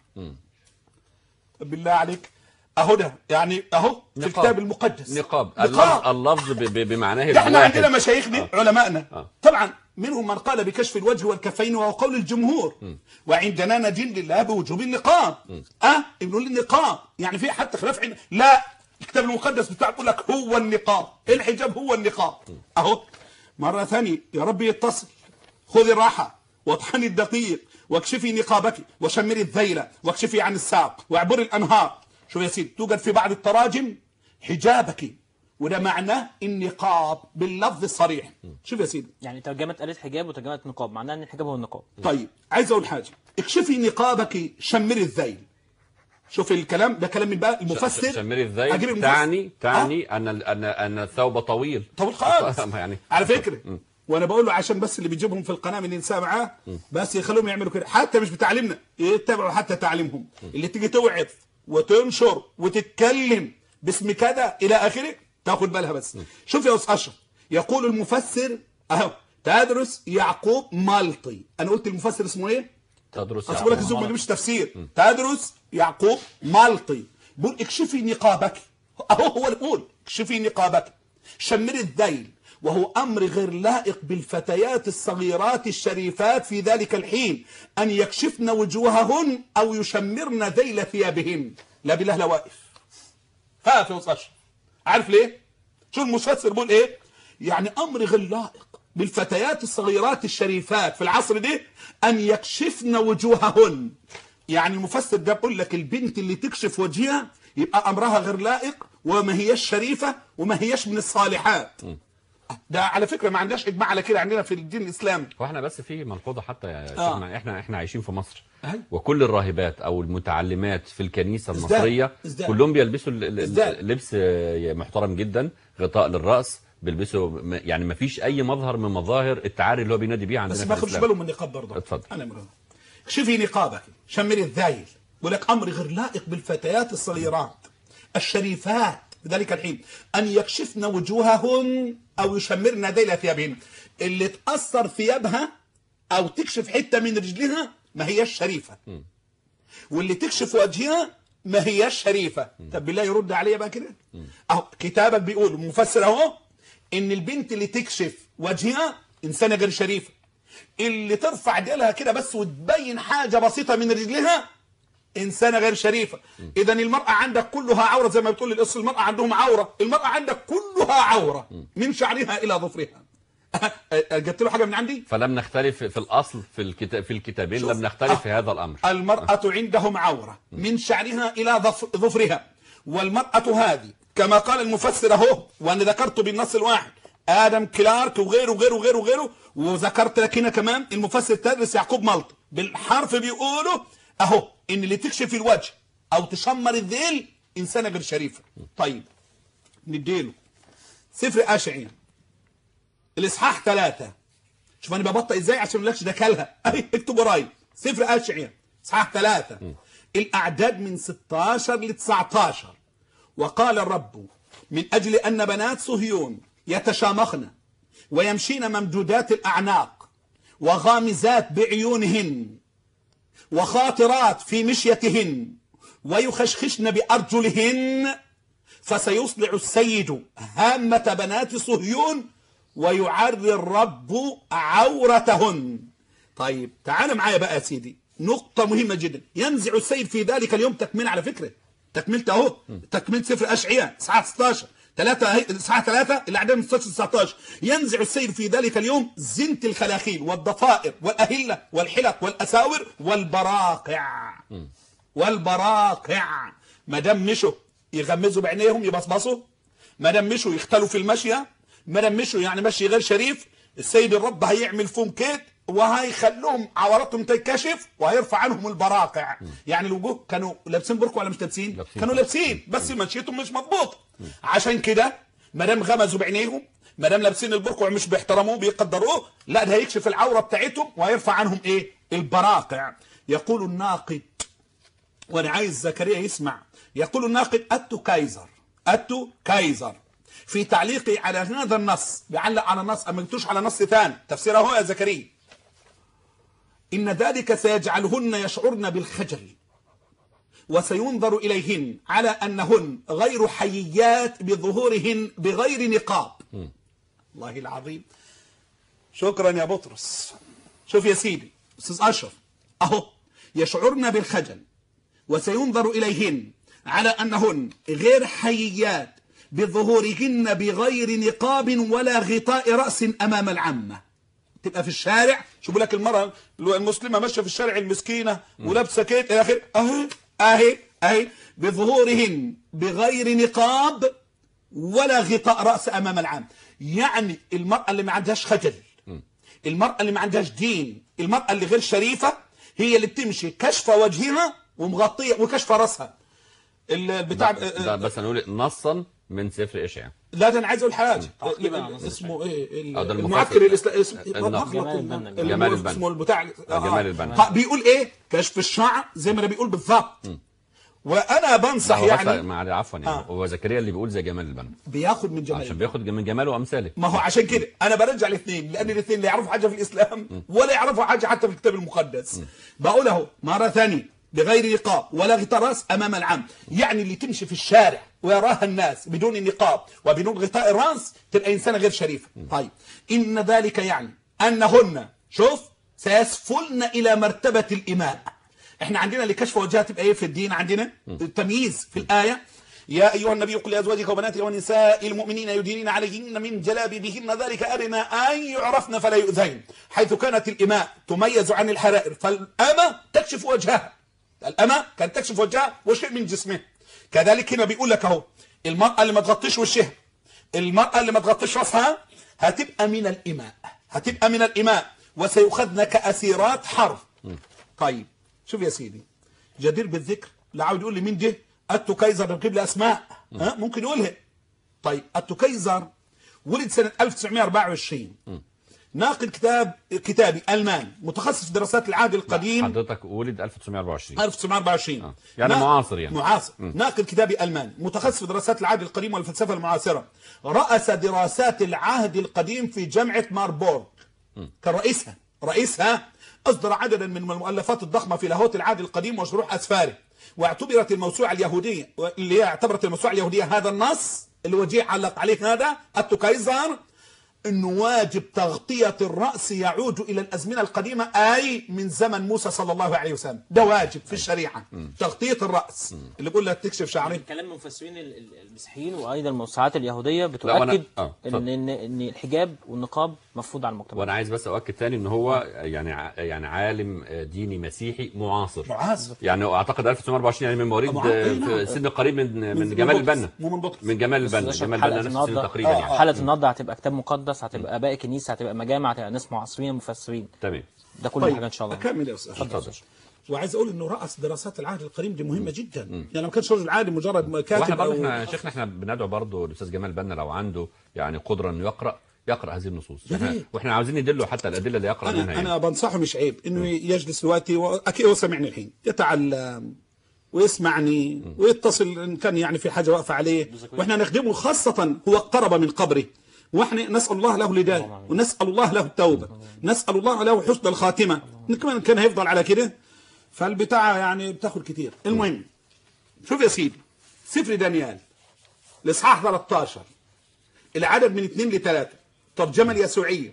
بالله عليك اهو ده يعني اهو في الكتاب المقدس نقاب, نقاب. اللفظ بمعناه. احنا عندنا مشايخنا آه. علمائنا آه. طبعا منهم من قال بكشف الوجه والكفين وهو قول الجمهور. م. وعندنا ندين لله بوجوب النقاب. م. اه بنقول النقاب يعني في حتى خلاف عين. لا الكتاب المقدس بتاعك يقول لك هو النقاب. الحجاب هو النقاب. م. اهو مرة ثانية يا رب يتصل. خذي الراحة واطحني الدقيق واكشفي نقابك وشمري الذيل واكشفي عن الساق واعبري الانهار. شوف يا سيدي توجد في بعض التراجم حجابك وده معناه النقاب باللفظ الصريح. شوف يا سيدي يعني ترجمة قالت حجاب وترجمة نقاب معناها ان الحجاب هو النقاب. طيب عايز اقول حاجة اكشفي نقابك شمري الذيل. شوف الكلام ده كلام من بقى المفسر. شمري الذيل تعني تعني آه؟ ان ان ان الثوب طويل طويل خالص. يعني على فكرة وانا بقول له عشان بس اللي بيجيبهم في القناه من ينسى معاه بس يخلوهم يعملوا كده حتى مش بتعليمنا يتبعوا حتى تعليمهم. اللي تيجي توعظ وتنشر وتتكلم باسم كذا الى اخره تاخد بالها بس. شوف يا استاذ اشرف يقول المفسر اهو تدرس يعقوب مالطي. انا قلت المفسر اسمه ايه؟ تدرس اصل لك الزوج ما مش تفسير. م. تدرس يعقوب مالطي بيقول اكشفي نقابك اهو هو اللي بيقول اكشفي نقابك شمري الذيل وهو امر غير لائق بالفتيات الصغيرات الشريفات في ذلك الحين ان يكشفن وجوههن او يشمرن ذيل ثيابهن. لا بالله لا واقف. ها في وصاش عارف ليه؟ شو المفسر بيقول ايه؟ يعني امر غير لائق بالفتيات الصغيرات الشريفات في العصر ده ان يكشفن وجوههن. يعني المفسر ده بيقول لك البنت اللي تكشف وجهها يبقى امرها غير لائق وما هيش شريفه وما هيش من الصالحات. ده على فكره ما عندناش اجماع على كده عندنا في الدين الاسلامي. واحنا بس في ملحوظه حتى يا آه. شيخنا احنا احنا عايشين في مصر أه. وكل الراهبات او المتعلمات في الكنيسه المصريه ازداد. كلهم بيلبسوا ازداد. لبس محترم جدا غطاء للراس بيلبسوا يعني ما فيش اي مظهر من مظاهر التعاري اللي هو بينادي بيه عندنا. بس ما خدش بالهم من النقاب برضه. اتفضل. انا مرة. شوفي نقابك شمري الذيل بيقول لك امر غير لائق بالفتيات الصغيرات الشريفات بذلك الحين ان يكشفن وجوههن او يشمرن ذيل ثيابهن. اللي تاثر ثيابها او تكشف حته من رجلها ما هيش شريفه. م. واللي تكشف وجهها ما هيش شريفه. م. طب بالله يرد عليا بقى كده. اهو كتابك بيقول المفسر اهو ان البنت اللي تكشف وجهها انسانه غير شريفه. اللي ترفع ديلها كده بس وتبين حاجه بسيطه من رجلها انسانه غير شريفه. اذا المراه عندك كلها عوره زي ما بتقول الاصل المراه عندهم عوره. المراه عندك كلها عوره من شعرها الى ظفرها. جبت له حاجه من عندي. فلم نختلف في الاصل في الكتاب في الكتابين لم نختلف أه. في هذا الامر. المراه أه. عندهم عوره من شعرها الى ظفرها. والمراه هذه كما قال المفسر اهو وانا ذكرته بالنص الواحد ادم كلارك وغيره وغيره وغيره وغيره وذكرت لك هنا كمان المفسر تدرس يعقوب مالطي بالحرف بيقولوا اهو ان اللي تكشف الوجه او تشمر الذيل انسانه غير شريفه. طيب نديله سفر اشعياء الاصحاح ثلاثة شوف انا ببطئ ازاي عشان ما اقولكش ده كلها. اهي اكتب ورايا سفر اشعياء اصحاح ثلاثة الاعداد من ستاشر ل تسعتاشر. وقال الرب من اجل ان بنات صهيون يتشامخن ويمشين ممدودات الاعناق وغامزات بعيونهن وخاطرات في مشيتهن ويخشخشن بارجلهن فسيصلع السيد هامة بنات صهيون ويعري الرب عورتهن. طيب تعال معايا بقى يا سيدي، نقطة مهمة جدا. ينزع السيد في ذلك اليوم تكملة على فكرة، تكملته اهو، تكملة سفر أشعياء اصحاح ستاشر ثلاثة اصحاح ثلاثة الأعداد من ستاشر تسعتاشر. ينزع السيد في ذلك اليوم زنت الخلاخيل والضفائر والأهلة والحلق والأساور والبراقع. والبراقع ما دام مشوا يغمزوا بعينيهم يبصبصوا، ما دام مشوا يختلوا في المشيه، ما دام مشوا يعني مشي غير شريف، السيد الرب هيعمل فيهم كيت وهيخلوهم عوراتهم تنكشف وهيرفع عنهم البراقع. يعني الوجوه كانوا لابسين برقع ولا مش لابسين؟ لابسين. كانوا لابسين بس مشيتهم مش مضبوطه. عشان كده ما دام غمزوا بعينيهم، ما دام لابسين البرقع مش بيحترموه بيقدروه، لا ده هيكشف العوره بتاعتهم وهيرفع عنهم ايه؟ البراقع. يقول الناقد، وانا عايز زكريا يسمع، يقول الناقد أتو كايزر أتو كايزر في تعليقه على هذا النص، بيعلق على النص أما قلتوش على نص ثاني، تفسيره هو يا زكريا: إن ذلك سيجعلهن يشعرن بالخجل وسينظر إليهن على أنهن غير حييات بظهورهن بغير نقاب. الله العظيم. شكرا يا بطرس. شوف يا سيدي أستاذ أشرف أهو، يشعرن بالخجل وسينظر إليهن على أنهن غير حييات بظهورهن بغير نقاب ولا غطاء رأس أمام العامة. تبقى في الشارع، شوفوا لك المرأة المسلمة ماشية في الشارع المسكينة ولابسة كيت إلى آخره، أهي أهي أهي بظهورهن بغير نقاب ولا غطاء رأس أمام العامة. يعني المرأة اللي ما عندهاش خجل، المرأة اللي ما عندهاش دين، المرأة اللي غير شريفة هي اللي بتمشي كشف وجهها ومغطيه وكشف راسها. البتاع ده بس هنقول نصا من سفر اشعياء. لا ده انا عايز اقول حاجه اسمه ايه المعسكر الاسلامي اسمه جمال البنا اسمه البتاع جمال البنا بيقول ايه؟ كشف الشعر زي ما انا بيقول بالظبط. وانا بنصح يعني مع عفوا يعني آه. هو زكريا اللي بيقول زي جمال البنا بياخد من جمال عشان بياخد من جماله وامثاله. ما هو عشان كده انا برجع الاثنين، لان الاثنين لا يعرفوا حاجه في الاسلام ولا يعرفوا حاجه حتى في الكتاب المقدس. بقول اهو مره ثانيه بغير نقاب ولا غطاء راس امام العام. يعني اللي تمشي في الشارع ويراها الناس بدون نقاب وبدون غطاء راس تبقى انسانه غير شريفه. طيب ان ذلك يعني انهن شوف سيسفلن الى مرتبه الاماء. احنا عندنا لكشف وجهها تبقى ايه في الدين؟ عندنا التمييز في الايه: يا ايها النبي قل لازواجك وبناتك ونساء المؤمنين يدينين عليهن من جلابيبهن ذلك ادنى ان يعرفن فلا يؤذين. حيث كانت الاماء تميز عن الحرائر فالامه تكشف وجهها، الامه كانت تكشف وجهها وشيء من جسمها. كذلك هنا بيقول لك اهو المراه اللي ما تغطيش وشها، المراه اللي ما تغطيش راسها هتبقى من الاماء، هتبقى من الاماء وسيؤخذن كاسيرات حرب. طيب شوف يا سيدي، جدير بالذكر، لا عاود يقول لي مين ده؟ أتو كايزر بجيب لي اسماء ها ممكن يقولها. طيب أتو كايزر ولد سنه ألف وتسعمائة وأربعة وعشرين، ناقد كتاب كتابي الماني متخصص في دراسات العهد القديم. حضرتك ولد ألف وتسعمائة وأربعة وعشرين ألف وتسعمائة وأربعة وعشرين آه. يعني معاصر يعني معاصر. م. ناقد كتابي الماني متخصص في دراسات العهد القديم والفلسفه المعاصره. رأس دراسات العهد القديم في جامعه ماربورغ، كان رئيسها رئيسها أصدر عددا من المؤلفات الضخمة في لاهوت العهد القديم وشروح أسفاره. واعتبرت الموسوعة اليهودية اللي هي اعتبرت الموسوعة اليهودية هذا النص اللي وجيه علق عليه هذا أتو كايزر أنه واجب تغطية الرأس يعود إلى الأزمنة القديمة، أي من زمن موسى صلى الله عليه وسلم. ده واجب في الشريعة تغطية الرأس. اللي بيقول لك تكشف شعري كلام المفسرين المسيحيين وأيضا الموسوعات اليهودية بتؤكد آه. إن إن الحجاب والنقاب مفروض على المجتمع. وأنا عايز بس أؤكد ثاني إن هو يعني يعني عالم ديني مسيحي معاصر معاصر يعني أعتقد ألف وتسعمائة وأربعة وعشرين يعني من مواليد في سن قريب من من جمال البنا من جمال البنا جمال البنا نفس السن تقريبا. يعني حالة النهضة هتبقى كتاب مقدس، هتبقى آباء كنيسة، هتبقى مجامع، هتبقى ناس معاصرين مفسرين. تمام. ده كل طيب. حاجة إن شاء الله. أكمل يا أستاذ. اتفضل. وعايز اقول انه راس دراسات العهد القديم دي مهمه جدا. مم. يعني ما كانش رجل عادي مجرد كاتب. واحنا برضه احنا شيخنا احنا بندعو برضه الاستاذ جمال البنا لو عنده يعني قدره انه يقرا يقرا هذه النصوص، يا احنا ريت. واحنا عاوزين ندله حتى الادله اللي يقرا منها انا يعني. انا بنصحه مش عيب انه يجلس دلوقتي واكيد هو سمعني الحين يتعلم ويسمعني ويتصل ان كان يعني في حاجه واقفه عليه، واحنا نخدمه خاصه هو اقترب من قبره، واحنا نسال الله له الهدايه ونسال الله له التوبه، نسال الله له حسن الخاتمه، إن كمان كان هيفضل على كده فالبتاع يعني بتاخد كتير. المهم شوف يا سيدي سفر دانيال الاصحاح ثلاثة عشر العدد من اثنين لثلاثة ترجمه اليسوعيه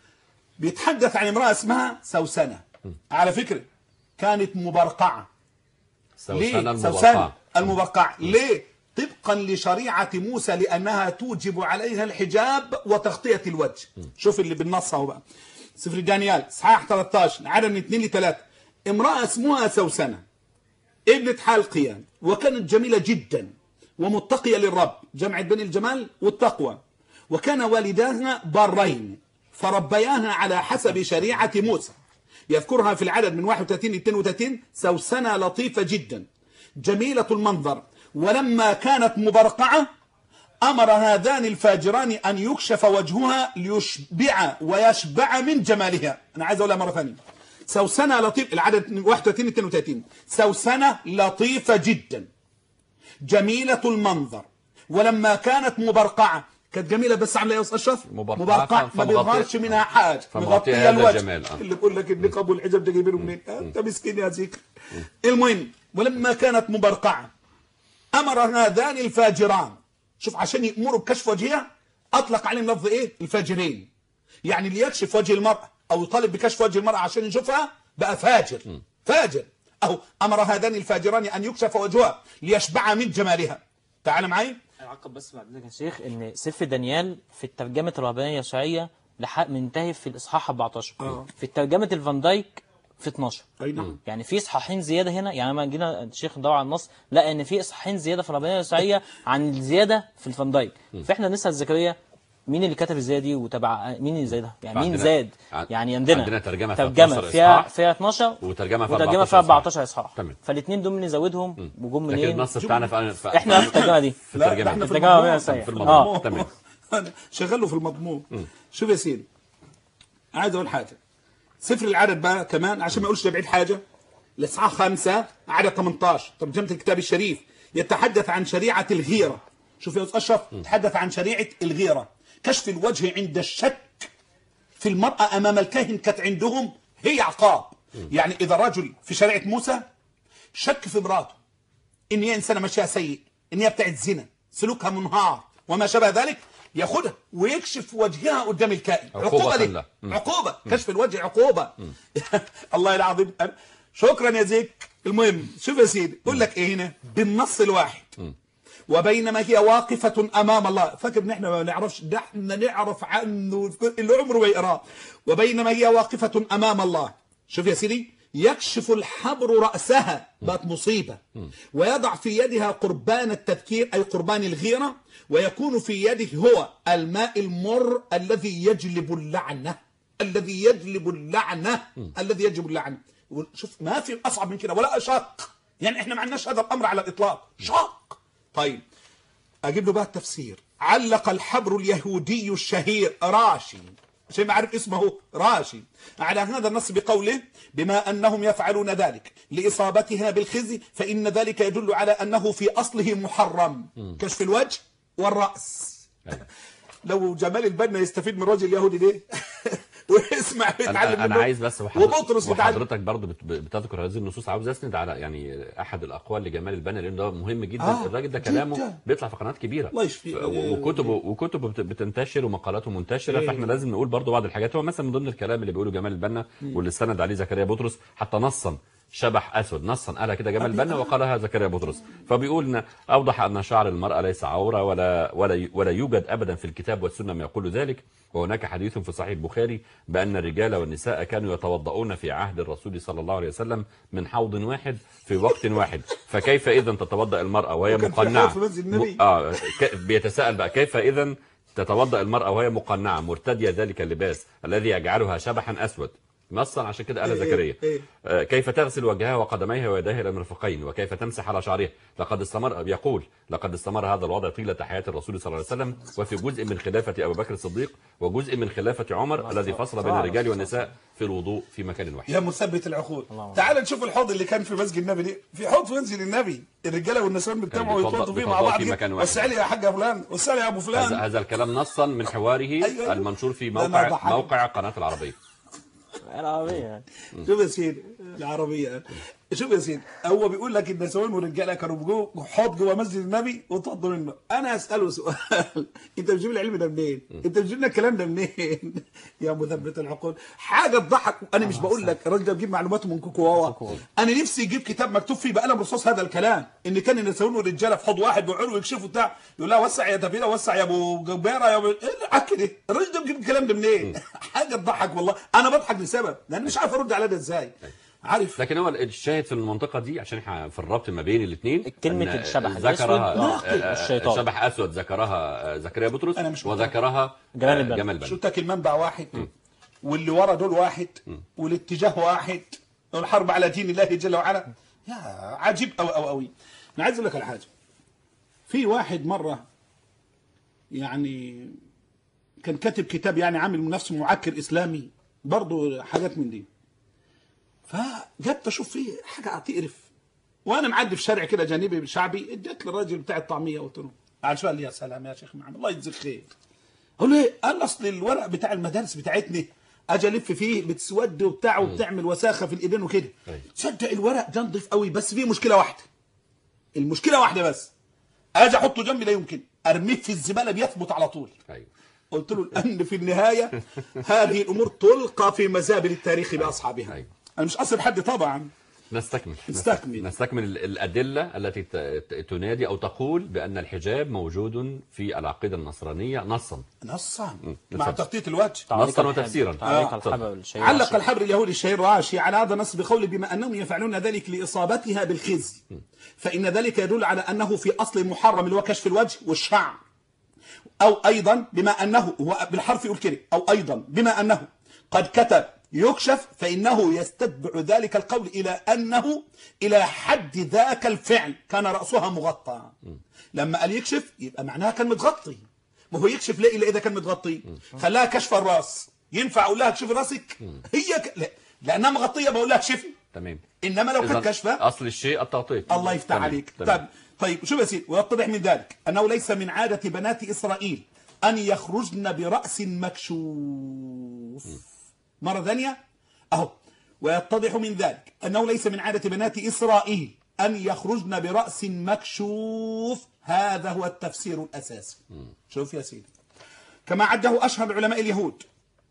بيتحدث عن امراه اسمها سوسنه، على فكره كانت مبرقعه. ليه؟ سوسنة سوسنة المبرقعة. المبرقعة ليه؟ طبقا لشريعة موسى لأنها توجب عليها الحجاب وتغطية الوجه. شوف اللي بالنص اهو بقى. سفر دانيال اصحاح ثلاثة عشر عدد من اثنين لثلاثة. امرأة اسمها سوسنة ابنة حالقيا وكانت جميلة جدا ومتقية للرب، جمعت بين الجمال والتقوى، وكان والداها بارين فربياها على حسب شريعة موسى. يذكرها في العدد من واحد وثلاثين ل اثنين وثلاثين. سوسنة لطيفة جدا جميلة المنظر، ولما كانت مبرقعة أمر هذان الفاجران أن يكشف وجهها ليشبع ويشبع من جمالها. أنا عايز أقولها مرة ثانية. سوسنة لطيف العدد من واحد وثلاثين ل اثنين وثلاثين. سوسنة لطيفة جدا جميلة المنظر، ولما كانت مبرقعة كانت جميله بس عامله ايه يا استاذ اشرف؟ مبرقعة مبرقعه ما بيظهرش منها حاجه، مغطيه الوجه. جمال. آه. اللي بيقول لك النقاب والحجاب ده جايبينه منين؟ انت مسكين يا زيك. المهم ولما كانت مبرقعه امر هذان الفاجران، شوف عشان يامروا بكشف وجهها اطلق عليهم لفظ ايه؟ الفاجرين. يعني اللي يكشف وجه المراه او يطالب بكشف وجه المراه عشان يشوفها بقى فاجر. م. فاجر. اهو امر هذان الفاجران ان يكشف وجهها ليشبع من جمالها. تعال معي. اعقب بس بعد ذلك يا شيخ ان سفر دانيال في الترجمه الرهبانيه اليسوعيه لحق منتهي في الاصحاح أربعة عشر. آه. في ترجمه الفان دايك في اثناشر. اي نعم. يعني في اصحاحين زياده هنا، يعني لما جينا الشيخ ندور على النص لا ان في اصحاحين زياده في الرهبانيه اليسوعيه عن الزياده في الفان دايك. فاحنا نسال زكريا مين اللي كتب الزياده دي وتبع مين اللي زادها؟ يعني مين زاد؟ يعني عندنا عندنا ترجمه ترجمه فيها فيها اثناشر وترجمه في وترجمه فيها أربعة عشر اصحاح. فالاثنين دول من نزودهم وجم منين؟ لكن النص بتاعنا في, في احنا في الترجمه دي في الترجمه احنا في الترجمه في المضمون. تمام. شغله في المضمون. شوف يا سيدي عايز اقول حاجه. سفر العدد بقى كمان عشان ما اقولش بعيد حاجه. الاصحاح خمسة عدد ثمانية عشر ترجمه الكتاب الشريف يتحدث عن شريعه الغيره. شوف يا استاذ اشرف يتحدث عن شريعه الغيره، كشف الوجه عند الشك في المراه امام الكاهن كانت عندهم هي عقاب. يعني اذا رجل في شريعه موسى شك في امراته ان هي انسانه ماشيه سيء، ان هي بتاعت زنا، سلوكها منهار وما شابه ذلك، ياخدها ويكشف وجهها قدام الكائن. عقوبه ليه؟ عقوبه. كشف الوجه عقوبه. الله العظيم. شكرا يا زيك. المهم شوف يا سيدي يقول لك ايه هنا بالنص الواحد. وبينما هي واقفة أمام الله، فاكر ان احنا ما نعرفش ده، احنا نعرف عنه اللي عمره ما يقراه. وبينما هي واقفة أمام الله، شوف يا سيدي يكشف الحبر رأسها، بقت مصيبة، ويضع في يدها قربان التذكير أي قربان الغيرة، ويكون في يده هو الماء المر الذي يجلب اللعنة، الذي يجلب اللعنة، الذي يجلب اللعنة. شوف ما في أصعب من كده ولا أشق، يعني احنا ما عندناش هذا الأمر على الإطلاق، شق. طيب اجيب له بقى التفسير. علق الحبر اليهودي الشهير راشي، عشان ما عارف اسمه راشي، على هذا النص بقوله بما انهم يفعلون ذلك لاصابتها بالخزي فان ذلك يدل على انه في اصله محرم. كشف الوجه والراس. لو جمال البنا يستفيد من الراجل اليهودي ده ويسمع ويتعلم انا, أنا عايز بس وبطرس وحضرتك برضه بتذكر هذه النصوص، عاوز اسند على يعني احد الاقوال لجمال البنا لان ده مهم جدا. آه الراجل ده كلامه جدا. بيطلع في قنوات كبيره الله يشفيه، وكتبه وكتبه بتنتشر ومقالاته منتشره. إيه. فاحنا لازم نقول برضه بعض الحاجات. هو مثلا من ضمن الكلام اللي بيقوله جمال البنا واللي استند عليه زكريا بطرس، حتى نصا شبح اسود نصا قالها كده جمال البنا وقالها زكريا بطرس. فبيقول اوضح ان شعر المراه ليس عوره ولا ولا ولا يوجد ابدا في الكتاب والسنه ما يقول ذلك. وهناك حديث في صحيح البخاري بان الرجال والنساء كانوا يتوضؤون في عهد الرسول صلى الله عليه وسلم من حوض واحد في وقت واحد، فكيف اذا تتوضا المراه وهي مقنعه؟ اه بيتساءل بقى كيف اذا تتوضا المراه وهي مقنعه مرتديه ذلك اللباس الذي يجعلها شبحا اسود نصا، عشان كده قال إيه زكريا إيه آه، كيف تغسل وجهها وقدميها ويديها الى المرفقين، وكيف تمسح على شعرها. لقد استمر يقول لقد استمر هذا الوضع طيله حياه الرسول صلى الله عليه وسلم، وفي جزء من خلافه ابي بكر الصديق وجزء من خلافه عمر الذي فصل بين الرجال والنساء في الوضوء في مكان واحد. يا مثبت العقول، تعال نشوف الحوض اللي كان في مسجد النبي دي. في حوض في مسجد النبي الرجاله والنساء بيجتمعوا ويتوضوا فيه مع بعض. وسع لي يا حاج فلان، وسع لي يا ابو فلان. هذا, هذا الكلام نصا من حواره أيوة. المنشور في موقع موقع قناه العربيه. العربيه شوف يا سيدي العربيه، شوف يا سيدي، هو بيقول لك النسوان والرجاله كانوا جوه حوض جوه مسجد النبي وتوضوا منه. انا اساله سؤال انت بتجيب العلم ده منين؟ انت بتجيب لنا الكلام ده منين؟ يا مثبت العقول، حاجه تضحك. انا مش بقول لك الراجل ده بيجيب معلوماته من كوكو واوا، انا نفسي يجيب كتاب مكتوب فيه بقلم رصاص هذا الكلام، ان كان النسوان والرجاله في حوض واحد ويقعدوا يكشفوا بتاع، يقول لها وسع يا تفيله، وسع يا ابو جبيره يا ابو ايه كده. الراجل ده بيجيب الكلام ده منين؟ حاجه تضحك والله. انا بضحك لسبب لان مش عارف ارد على ده ازاي. عارف، لكن هو الشاهد في المنطقه دي عشان احنا في الربط ما بين الاثنين، كلمه الشبح ذكرها الشيطان، شبح اسود ذكرها زكريا بطرس وذكرها جمال البنا. شو تك المنبع واحد م. واللي ورا دول واحد م. والاتجاه واحد، والحرب على دين الله جل وعلا. يا عجيب أو أو أوي. انا عايز اقول لك على حاجه. في واحد مره يعني كان كاتب كتاب، يعني عامل نفسه معكر اسلامي برضه، حاجات من دي. فجبت اشوف فيه حاجه تقرف، وانا معدي في شارع كده جانبي شعبي، اديت للراجل بتاع الطعميه قلت له على شو، قال لي يا سلام يا شيخ محمد الله يجزيك خير. اقول له ايه؟ قال اصل الورق بتاع المدارس بتاعتنا اجي الف فيه بتسود وبتاع وبتعمل وساخه في الايدين وكده. تصدق الورق ده نضيف قوي، بس فيه مشكله واحده. المشكله واحده بس، اجي احطه جنبي لا يمكن ارميه في الزباله بيثبت على طول. قلت له لان في النهايه هذه الامور تلقى في مزابل التاريخ باصحابها. انا مش قصد حد طبعا. نستكمل نستكمل نستكمل الأدلة التي تنادي أو تقول بأن الحجاب موجود في العقيدة النصرانية نصا نصا مع تغطية الوجه نصا وتفسيرا. آه. علق الحبر اليهودي الشهير راشي على هذا النص بقوله بما أنهم يفعلون ذلك لإصابتها بالخزي، فإن ذلك يدل على أنه في أصل محرم اللي هو كشف الوجه والشعر، أو أيضا بما أنه هو بالحرف يقول كده، أو أيضا بما أنه قد كتب يكشف، فإنه يستتبع ذلك القول إلى أنه إلى حد ذاك الفعل كان رأسها مغطى. لما قال يكشف يبقى معناها كان متغطي. ما هو يكشف ليه إلا إذا كان متغطي؟ خلاها كشف الرأس. ينفع أقول لها كشفي رأسك؟ هي ك... لا. لأنها مغطية بقول لها كشفي. تمام. إنما لو كانت كشفة أصل الشيء التغطية. الله يفتح تمام. عليك. طيب طيب شوف يا سيدي، ويتضح من ذلك أنه ليس من عادة بنات إسرائيل أن يخرجن برأس مكشوف. مرة ثانية أهو، ويتضح من ذلك أنه ليس من عادة بنات إسرائيل أن يخرجن برأس مكشوف. هذا هو التفسير الأساسي. شوف يا سيدي، كما عده أشهر علماء اليهود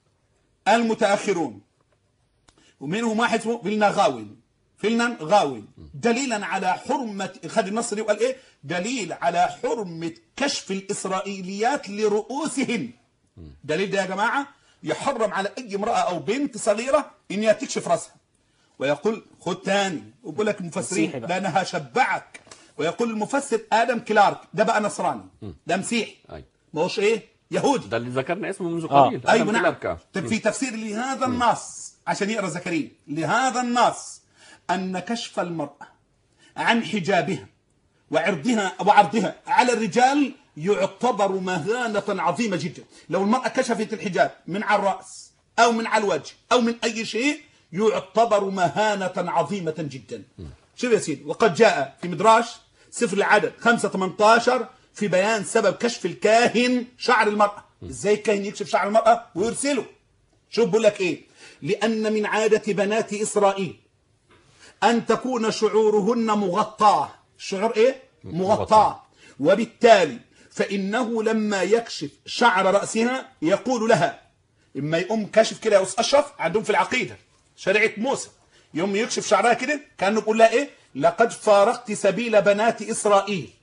المتأخرون، ومنهم واحد اسمه فيلنا غاوين فيلنا غاوين دليلا على حرمة، خد النص وقال إيه؟ دليل على حرمة كشف الإسرائيليات لرؤوسهن. دليل ده يا جماعة يحرم على أي امرأة أو بنت صغيرة إنها تكشف رأسها. ويقول خد تاني، ويقول لك المفسرين لأنها شبعك. ويقول المفسر آدم كلارك، ده بقى نصراني، ده مسيحي، ما هوش إيه؟ يهودي. ده اللي ذكرنا اسمه منذ قليل. آه. أيوة نعم. طب في تفسير لهذا النص عشان يقرأ زكريا لهذا النص أن كشف المرأة عن حجابها وعرضها وعرضها على الرجال يعتبر مهانة عظيمة جدا. لو المرأة كشفت الحجاب من على الرأس أو من على الوجه أو من أي شيء يعتبر مهانة عظيمة جدا. شوف يا سيدي، وقد جاء في مدراش سفر العدد خمسة ثمانية عشر في بيان سبب كشف الكاهن شعر المرأة. ازاي الكاهن يكشف شعر المرأة ويرسله؟ شوف بقول لك ايه، لأن من عادة بنات إسرائيل أن تكون شعورهن مغطاة. الشعور ايه؟ مغطاة. وبالتالي فإنه لما يكشف شعر رأسها يقول لها، إما يقوم كشف كده يا أستاذ أشرف عندهم في العقيدة شريعة موسى، يوم يكشف شعرها كده كأنه بيقول لها إيه؟ لقد فارقت سبيل بنات إسرائيل.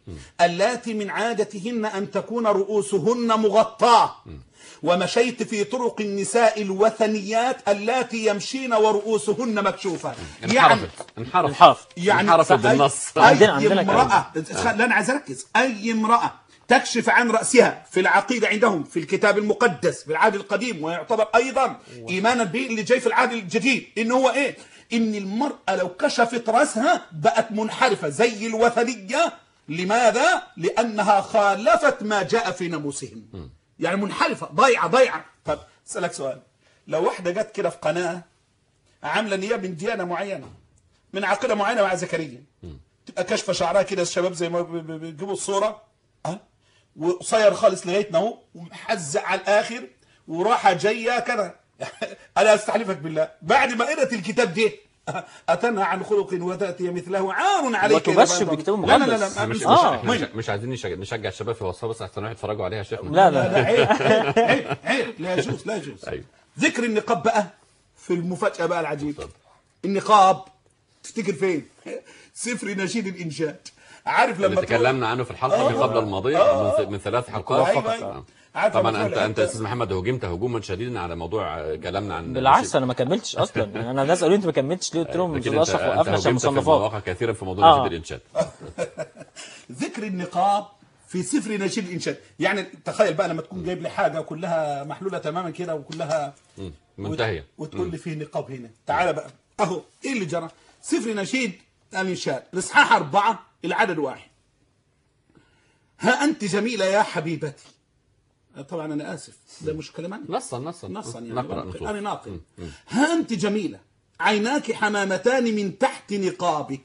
اللاتي من عادتهن أن تكون رؤوسهن مغطاة، ومشيت في طرق النساء الوثنيات اللاتي يمشين ورؤوسهن مكشوفة. انحرفت انحرفت انحرف. يعني انحرفت فأي- بالنص. أي عندنا- عندنا امرأة، لا أنا عايز أركز، أي امرأة تكشف عن رأسها في العقيدة عندهم في الكتاب المقدس في العهد القديم، ويعتبر أيضا إيمانا به اللي جاي في العهد الجديد، إنه هو إيه؟ إن المرأة لو كشفت رأسها بقت منحرفة زي الوثنية. لماذا؟ لأنها خالفت ما جاء في ناموسهم، يعني منحرفة ضيعة ضيعة. طب أسألك سؤال، لو واحدة جت كده في قناة عاملة نياب من ديانة معينة من عقيدة معينة مع زكريا، تبقى كشفة شعرها كده الشباب زي ما بيجيبوا الصورة، أه؟ وقصير خالص لغاية اهو ومحزق على الآخر وراحة جاية كده أنا أستحلفك بالله بعد ما قرأت الكتاب ده أتنهى عن خلق وتأتي مثله عار عليك. وتبشر بكتاب لا لا لا, مقدس. لا مش, مش مش, آه. احنا مش, مش عايزين نشجع, نشجع الشباب في وصفه بس احسن واحد يتفرجوا عليها يا شيخنا. لا لا لا لا عيب عيب عيب, عيب. لا يجوز لا يجوز. أيوة. ذكر النقاب بقى في المفاجأة بقى العجيب. النقاب تفتكر فين؟ سفر نشيد الإنشاد. عارف لما اللي تكلمنا عنه في الحلقه آه. اللي قبل الماضيه آه. من, من ثلاث حلقات أيوة، فقط. أيوة. آه. عارف طبعا لما انت تقول انت أنت- استاذ محمد هجمت هجوما شديدا على موضوع آه، كلامنا عن بالعكس انا ما كملتش اصلا. انا الناس قالوا لي انت ما كملتش ليه؟ قلت لهم أكيد استاذ انت- اشرف انت وقفنا عشان هجمت في مصنفات. المواقع كثيرا في موضوع آه. نشيد الانشاد. ذكر النقاب في سفر نشيد الإنشاد. يعني تخيل بقى لما تكون جايب لي حاجة كلها محلولة تماما كده وكلها مم. منتهيه. وتقول لي فيه نقاب هنا. تعال بقى اهو ايه اللي جرى. سفر نشيد الانشاد الاصحاح أربعة العدد واحد. ها أنت جميلة يا حبيبتي. طبعا أنا آسف ده مش كلام نصا نصا نصا يعني نقرا ناقل. نصوص. أنا ناقل. ها أنت جميلة عيناك حمامتان من تحت نقابك.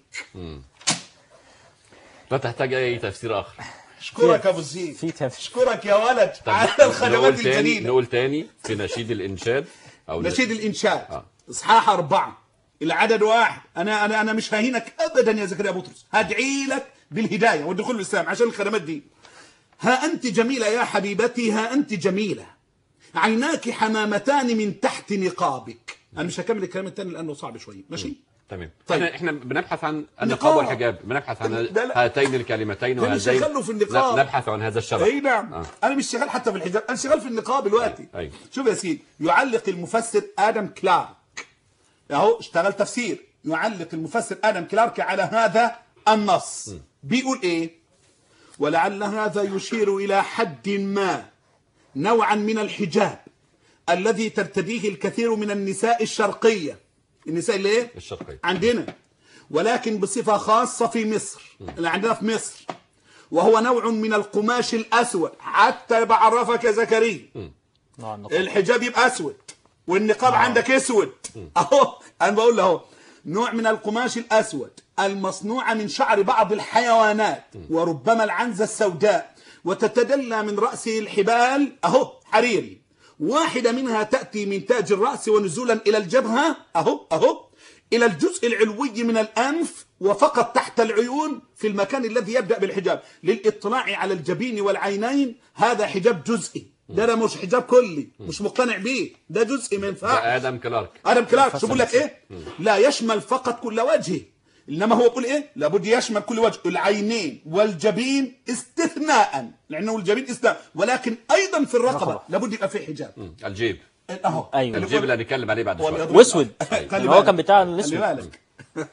لا تحتاج اي تفسير اخر. اشكرك يا ابو الزين. في تفسير. اشكرك يا ولد على الخدمات نقول تاني الجليله. نقول تاني في نشيد الانشاد او نشيد الانشاد آه. اصحاح أربعة العدد واحد. انا انا انا مش هاهينك ابدا يا زكريا بطرس، هدعي لك بالهدايه والدخول الاسلام عشان الخدمات دي. ها انت جميله يا حبيبتي، ها انت جميله عيناك حمامتان من تحت نقابك. انا مش هكمل الكلام الثاني لانه صعب شويه. ماشي تمام. طيب. احنا احنا بنبحث عن نقاب. النقاب والحجاب، بنبحث عن لا، لا. هاتين الكلمتين ده مش وهذين شغال في النقاب. ن- نبحث عن هذا الشبه. اي نعم آه. انا مش شغال حتى في الحجاب، انا شغال في النقاب دلوقتي. أي. أي. شوف يا سيدي، يعلق المفسر ادم كلارك اهو اشتغل تفسير. يعلق المفسر ادم كلارك على هذا النص بيقول ايه؟ ولعل هذا يشير الى حد ما نوعا من الحجاب الذي ترتديه الكثير من النساء الشرقيه. النساء اللي ايه؟ الشرقية. عندنا، ولكن بصفة خاصة في مصر اللي عندنا في مصر، وهو نوع من القماش الأسود. حتى بعرفك يا زكريا نوع النقاب. الحجاب يبقى أسود والنقاب عندك أسود أهو. أنا بقول له أهو نوع من القماش الأسود المصنوع من شعر بعض الحيوانات وربما العنزة السوداء، وتتدلى من رأسه الحبال أهو حريري. واحدة منها تأتي من تاج الرأس ونزولا إلى الجبهة أهو أهو إلى الجزء العلوي من الأنف، وفقط تحت العيون في المكان الذي يبدأ بالحجاب للإطلاع على الجبين والعينين. هذا حجاب جزئي، ده, ده مش حجاب كلي، مش مقتنع بيه، ده جزئي ما ينفعش. ده ادم كلارك. ادم كلارك شو بقول لك ايه؟ لا يشمل فقط كل وجهه، انما هو بيقول ايه؟ لابد يشمل كل وجه، العينين والجبين استثناء، لانه الجبين استثناء، ولكن ايضا في الرقبه رقبة. لابد يبقى في حجاب. مم. الجيب. اهو أيوة. الجيب اللي هنتكلم عليه بعد شويه. واسود. خلي يعني هو كان بالك. بتاع خلي الاسود. بالك.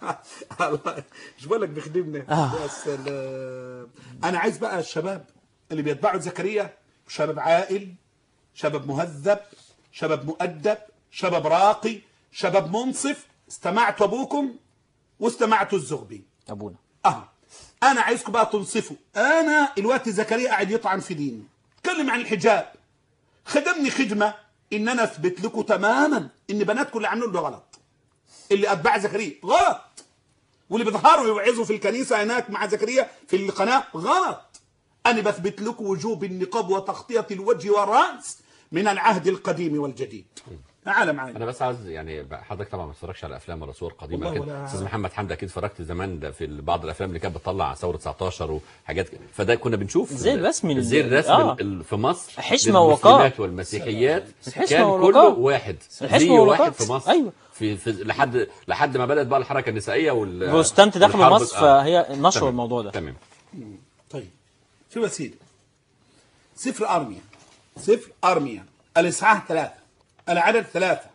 الله، مش بقول لك بيخدمنا. يا سلام. انا عايز بقى الشباب اللي بيتبعوا زكريا شباب عاقل، شباب مهذب، شباب مؤدب، شباب راقي، شباب منصف. استمعتوا ابوكم واستمعتوا الزغبي. ابونا. اه انا عايزكم بقى تنصفوا. انا الوقت زكريا قاعد يطعن في ديني، اتكلم عن الحجاب، خدمني خدمه ان انا اثبت لكم تماما ان بناتكم اللي عاملين ده غلط، اللي اتباع زكريا غلط، واللي بيظهروا ويوعظوا في الكنيسه هناك مع زكريا في القناه غلط. انا بثبت لكم وجوب النقاب وتغطيه الوجه والراس من العهد القديم والجديد. تعال معايا. انا بس عايز يعني حضرتك طبعا ما اتفرجش على افلام ولا صور قديمه والله كده. ولا- استاذ محمد حمدي اكيد اتفرجت زمان ده في بعض الافلام اللي كانت بتطلع ثوره تسعتاشر وحاجات كده، فده كنا بنشوف زي الرسم ال- زي الرسم آه. ال- في مصر حشمة ووقار. للمسلمات والمسيحيات الحشمة كان والوقار. كله واحد، الحشمة زي والوقار. واحد في مصر. أيوة. في, في لحد لحد ما بدات بقى الحركه النسائيه وال بروستانت دخلوا والحرب- مصر آه. فهي نشروا تمام. الموضوع ده. تمام. طيب شوف يا سيدي، سفر أرميا، سفر أرميا الإصحاح ثلاثة العدد ثلاثة: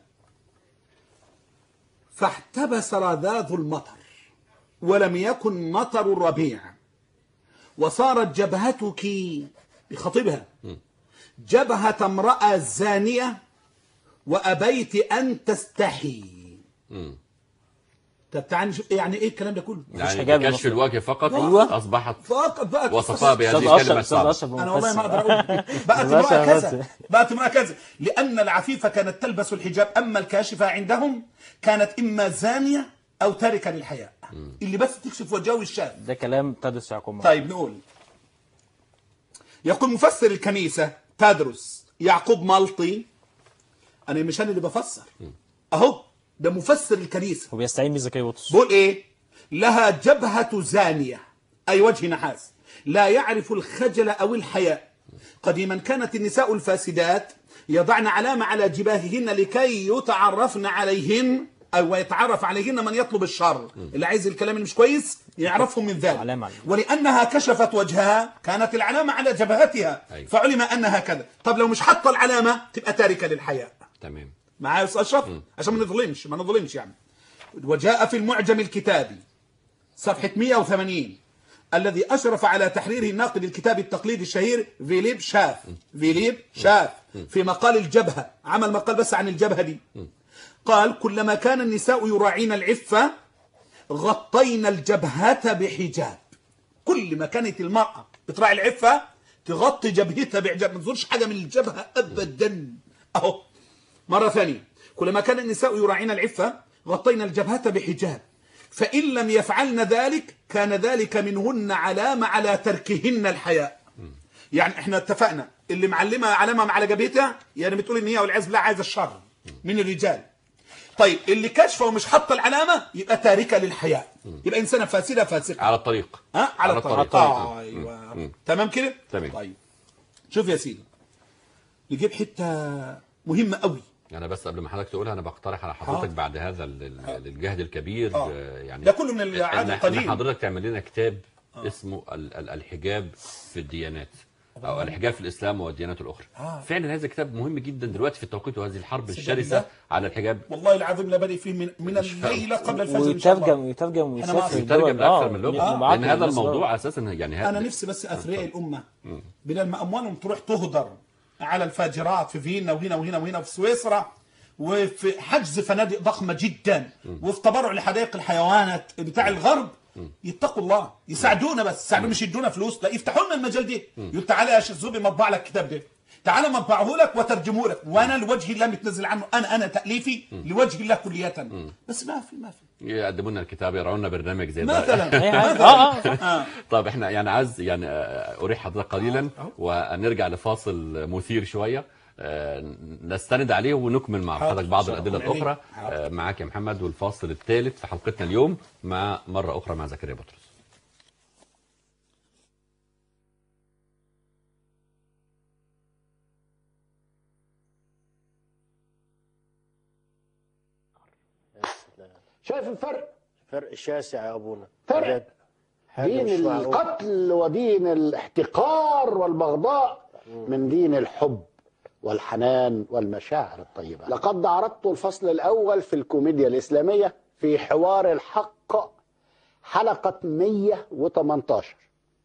فاحتبس رذاذ المطر ولم يكن مطر الربيع، وصارت جبهتك بخطبها جبهة امرأة زانية وأبيت أن تستحي. طب تعالى نشوف يعني ايه الكلام ده كله. يعني حجاب كشف المسلم. الوجه فقط أيوة. اصبحت فقط بقت وصفها بهذه أستاذ الكلمه أشرف، أستاذ الصعبه. أشرف انا والله ما مفسر. اقدر اقول بقت باشا امراه كذا، باشا. بقت امراه كذا، لان العفيفه كانت تلبس الحجاب، اما الكاشفه عندهم كانت اما زانيه او تاركه للحياء، اللي بس تكشف وجهه الشاذ. ده كلام تدرس يعقوب. طيب نقول، يقول مفسر الكنيسه تدرس يعقوب ملطي، انا مش انا اللي بفسر، اهو ده مفسر الكنيسه وبيستعين بزكي بطرس. بقول ايه؟ لها جبهة زانية أي وجه نحاس، لا يعرف الخجل أو الحياء. قديما كانت النساء الفاسدات يضعن علامة على جباههن لكي يتعرفن عليهن أو يتعرف عليهن من يطلب الشر، اللي عايز الكلام اللي مش كويس يعرفهم من ذلك. علامة عليه. ولأنها كشفت وجهها كانت العلامة على جبهتها، أيوة. فعلم أنها كذا. طب لو مش حاطة العلامة تبقى تاركة للحياء. تمام. معايا يا أستاذ أشرف؟ عشان ما نظلمش ما نظلمش يعني. وجاء في المعجم الكتابي صفحة مئة وثمانين الذي أشرف على تحريره الناقد الكتابي التقليدي الشهير فيليب شاف، فيليب شاف في مقال الجبهة، عمل مقال بس عن الجبهة دي، قال: كلما كان النساء يراعين العفة غطينا الجبهة بحجاب. كل ما كانت المرأة بتراعي العفة تغطي جبهتها بحجاب، ما تظهرش حاجة من الجبهة أبدا. أهو مرة ثانية، كلما كان النساء يراعين العفة غطينا الجبهة بحجاب، فإن لم يفعلن ذلك كان ذلك منهن علامة على تركهن الحياء. يعني احنا اتفقنا اللي معلمة علامة على جبهتها يعني بتقول ان هي والعياذ بالله عايزة الشر من الرجال. طيب اللي كشفه ومش حاطه العلامة يبقى تاركة للحياء، يبقى إنسانة فاسدة فاسقة على الطريق. ها على, على الطريق, الطريق. آه ايوه تمام كده. تمام. طيب شوف يا سيدي، نجيب حتة مهمة قوي. انا بس قبل ما حضرتك تقولها، انا بقترح على حضرتك آه. بعد هذا ال- ال- الجهد الكبير، آه. آه، يعني ده كله من العهد إن- القديم. ان حضرتك تعمل لنا كتاب آه. اسمه ال- ال- الحجاب في الديانات، او الحجاب في الاسلام والديانات الاخرى. آه. فعلا هذا الكتاب مهم جدا دلوقتي في التوقيت وهذه الحرب سيدنا الشرسه بالله. على الحجاب. والله العظيم لا بادئ فيه من, من الليلة قبل الفجر إن شاء الله. ويترجم ويترجم ويسافر يترجم الدول. لاكثر آه، من لغه، نبعته لان هذا للناس الموضوع بقى. اساسا يعني هذا أنا نفسي بس أثرياء الأمة بدل ما أموالهم تروح تهدر على الفاجرات في فيينا وهنا وهنا وهنا وفي سويسرا، وفي حجز فنادق ضخمة جدا، وفي تبرع لحدائق الحيوانات بتاع الغرب. يتقوا الله، يساعدونا، بس يساعدونا مش يدونا فلوس، لا يفتحوا لنا المجال ده. يقول تعالى يا شيخ زوبي مطبع لك الكتاب ده، تعالى مطبعه لك وترجمه لك، وانا لوجه الله متنزل عنه، انا انا تاليفي لوجه الله كلية. بس ما في ما في يقدموا لنا الكتاب، يرعوا لنا برنامج زي ده. مثلا أي حاجة. اه اه آه. طب احنا يعني عايز يعني آه، اريح حضرتك قليلا ونرجع لفاصل مثير شويه آه، نستند عليه ونكمل مع حضرتك بعض الادله الاخرى. آه، معاك يا محمد، والفاصل الثالث في حلقتنا اليوم مع مره اخرى مع زكريا بطرس. شايف الفرق؟ فرق شاسع يا ابونا. فرق بجد. حاجة دين مش معقولة. القتل ودين الاحتقار والبغضاء من دين الحب والحنان والمشاعر الطيبة. لقد عرضت الفصل الأول في الكوميديا الإسلامية في حوار الحق حلقة مئة وثمانية عشر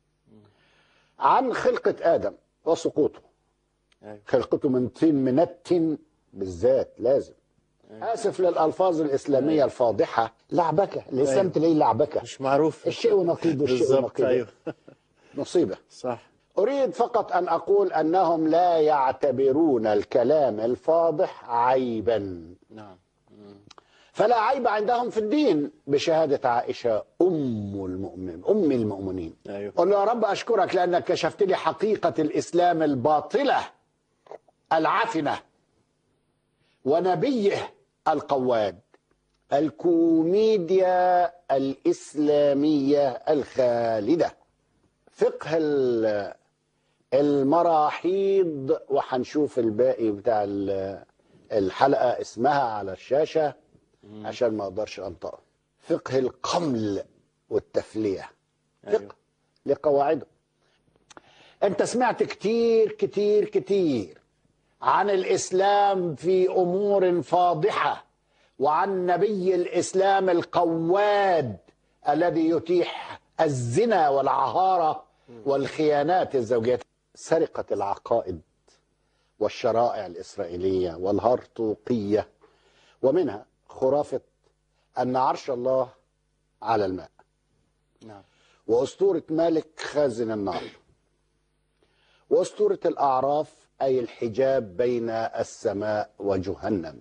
عن خلقة آدم وسقوطه. أيوة. خلقته من طين منتن بالذات لازم. آسف للألفاظ الإسلامية الفاضحة، لعبكة الإسلام أيوة. تلاقيه لعبكة. مش معروف. الشيء ونقيض الشيء بالظبط. ونقيض. ايوه مصيبة. صح. أريد فقط أن أقول أنهم لا يعتبرون الكلام الفاضح عيبا. نعم. فلا عيب عندهم في الدين بشهادة عائشة أم المؤمنين أم المؤمنين. أيوه. قل له يا رب أشكرك لأنك كشفت لي حقيقة الإسلام الباطلة العفنة ونبيه القواد. الكوميديا الإسلامية الخالدة، فقه المراحيض، وحنشوف الباقي بتاع الحلقة اسمها على الشاشة عشان ما اقدرش انطقه. فقه القمل والتفلية، فقه أيوه. لقواعده. انت سمعت كتير كتير كتير عن الإسلام في أمور فاضحة، وعن نبي الإسلام القواد الذي يتيح الزنا والعهارة والخيانات الزوجية. سرقة العقائد والشرائع الإسرائيلية والهرطوقية، ومنها خرافة أن عرش الله على الماء، نعم. وأسطورة مالك خازن النار، وأسطورة الأعراف أي الحجاب بين السماء وجهنم.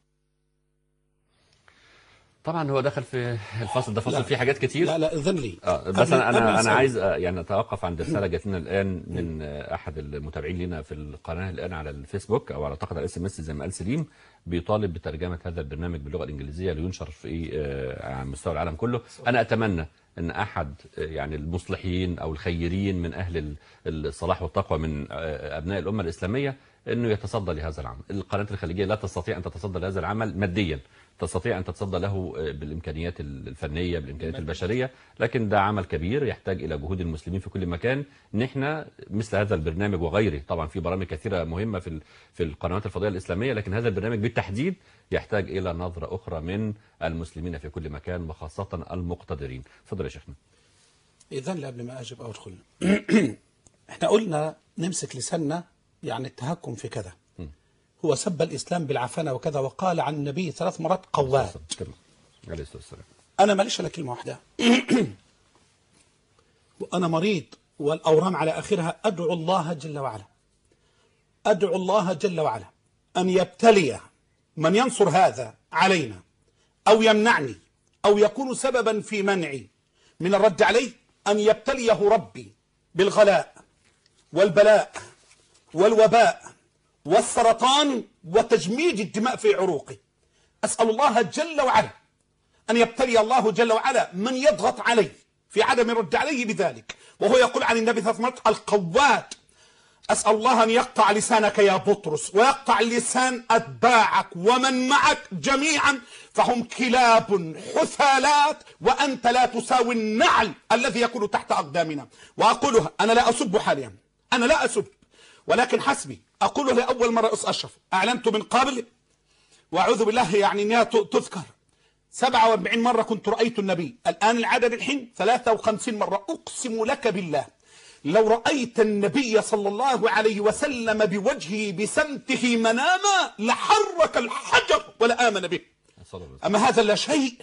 طبعا هو دخل في الفصل ده فصل فيه حاجات كتير. لا لا اذن لي. اه بس انا انا انا عايز يعني اتوقف عند رساله جات لنا الان من احد المتابعين لنا في القناه الان على الفيسبوك او اعتقد على الاس ام اس زي ما قال سليم، بيطالب بترجمه هذا البرنامج باللغه الانجليزيه لينشر في على مستوى العالم كله. انا اتمنى ان احد يعني المصلحين او الخيرين من اهل الصلاح والتقوى من ابناء الامه الاسلاميه انه يتصدى لهذا العمل. القناه الخليجيه لا تستطيع ان تتصدى لهذا العمل ماديا، تستطيع أن تتصدى له بالإمكانيات الفنية بالإمكانيات البشرية، لكن ده عمل كبير يحتاج إلى جهود المسلمين في كل مكان. نحن مثل هذا البرنامج وغيره، طبعا في برامج كثيرة مهمة في في القنوات الفضائية الإسلامية، لكن هذا البرنامج بالتحديد يحتاج إلى نظرة أخرى من المسلمين في كل مكان وخاصة المقتدرين. تفضل يا شيخنا. إذن قبل ما أجب أو أدخل احنا قلنا نمسك لساننا، يعني التهكم في كذا. هو سب الإسلام بالعفانة وكذا، وقال عن النبي ثلاث مرات قواد. عليه الصلاة والسلام. أنا ماليش إلا كلمة واحدة وأنا مريض والأورام على آخرها، أدعو الله جل وعلا أدعو الله جل وعلا أن يبتلي من ينصر هذا علينا أو يمنعني أو يكون سببا في منعي من الرد عليه، أن يبتليه ربي بالغلاء والبلاء والوباء والسرطان وتجميد الدماء في عروقه. أسأل الله جل وعلا أن يبتلي الله جل وعلا من يضغط عليه في عدم الرد عليه بذلك، وهو يقول عن النبي ثلاث مرات القواد. أسأل الله أن يقطع لسانك يا بطرس، ويقطع لسان أتباعك ومن معك جميعا، فهم كلاب حثالات وأنت لا تساوي النعل الذي يكون تحت أقدامنا. وأقولها أنا لا أسب حاليا، أنا لا أسب، ولكن حسبي أقوله لأول مرة أس أشرف، أعلنت من قبل وأعوذ بالله يعني أنها تذكر سبعة وأربعين مرة كنت رأيت النبي، الآن العدد الحين ثلاثة وخمسين مرة. أقسم لك بالله لو رأيت النبي صلى الله عليه وسلم بوجهه بسمته مناما لحرك الحجر ولا آمن به. أما هذا لا شيء.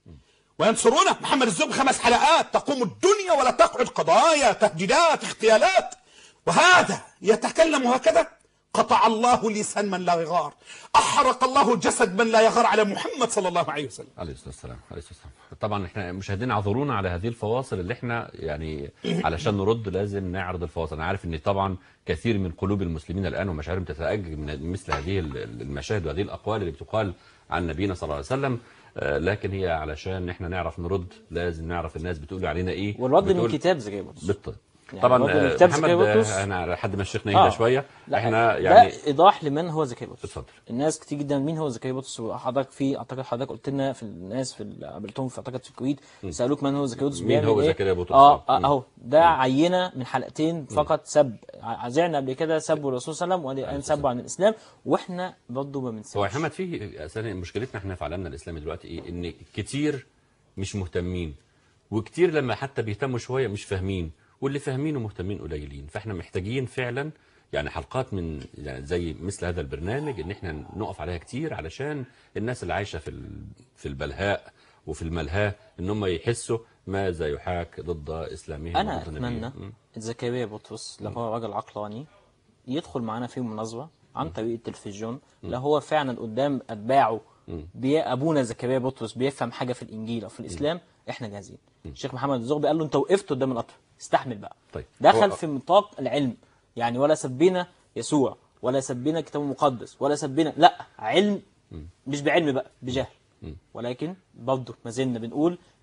وينصرونه محمد الزب خمس حلقات تقوم الدنيا ولا تقعد، قضايا تهديدات اغتيالات، وهذا يتكلم هكذا. قطع الله لسان من لا يغار، أحرق الله جسد من لا يغار على محمد صلى الله عليه وسلم عليه الصلاة والسلام. عليه الصلاة والسلام. طبعا احنا مشاهدينا اعذرونا على هذه الفواصل اللي احنا يعني علشان نرد لازم نعرض الفواصل. انا عارف ان طبعا كثير من قلوب المسلمين الان ومشاعرهم تتأجج من مثل هذه المشاهد وهذه الاقوال اللي بتقال عن نبينا صلى الله عليه وسلم، لكن هي علشان احنا نعرف نرد لازم نعرف الناس بتقول علينا ايه، والرد من كتاب زي كده بالطبع. يعني طبعا محمد انا انا لحد ما شيخنا يهدى آه. شويه احنا يعني ده ايضاح لمن هو زكي بطرس. اتفضل. الناس كتير جدا مين هو زكي بطرس، وحضرتك في اعتقد حضرتك قلت لنا في الناس في قابلتهم في اعتقد في الكويت سالوك من هو زكي بطرس مين هو إيه؟ زكي بطرس اه اهو ده عينه من حلقتين فقط سب عزعنا قبل كده سبوا الرسول صلى الله عليه وسلم والان سبوا عن الاسلام، واحنا برضه ما بنسبش. هو يا محمد في اساسا مشكلتنا احنا في عالمنا الاسلامي دلوقتي ايه؟ ان كتير مش مهتمين، وكتير لما حتى بيهتموا شويه مش فاهمين، واللي فاهمين ومهتمين قليلين. فاحنا محتاجين فعلا يعني حلقات من يعني زي مثل هذا البرنامج ان احنا نقف عليها كتير علشان الناس اللي عايشه في في البلهاء وفي الملهاه ان هم يحسوا ماذا يحاك ضد اسلامهم. انا اتمنى زكريا بطرس لو هو راجل عقلاني يدخل معانا في مناظره عن طريق التلفزيون، لو هو فعلا قدام اتباعه بي ابونا زكريا بطرس بيفهم حاجه في الانجيل او في الاسلام، احنا جاهزين. الشيخ محمد الزغبي قال له انت وقفت قدام القطر استحمل بقى. طيب. دخل في نطاق العلم، يعني ولا سبينا يسوع ولا سبينا الكتاب المقدس ولا سبينا، لا علم، مش بعلم بقى بجهل، ولكن برضه ما زلنا بنقول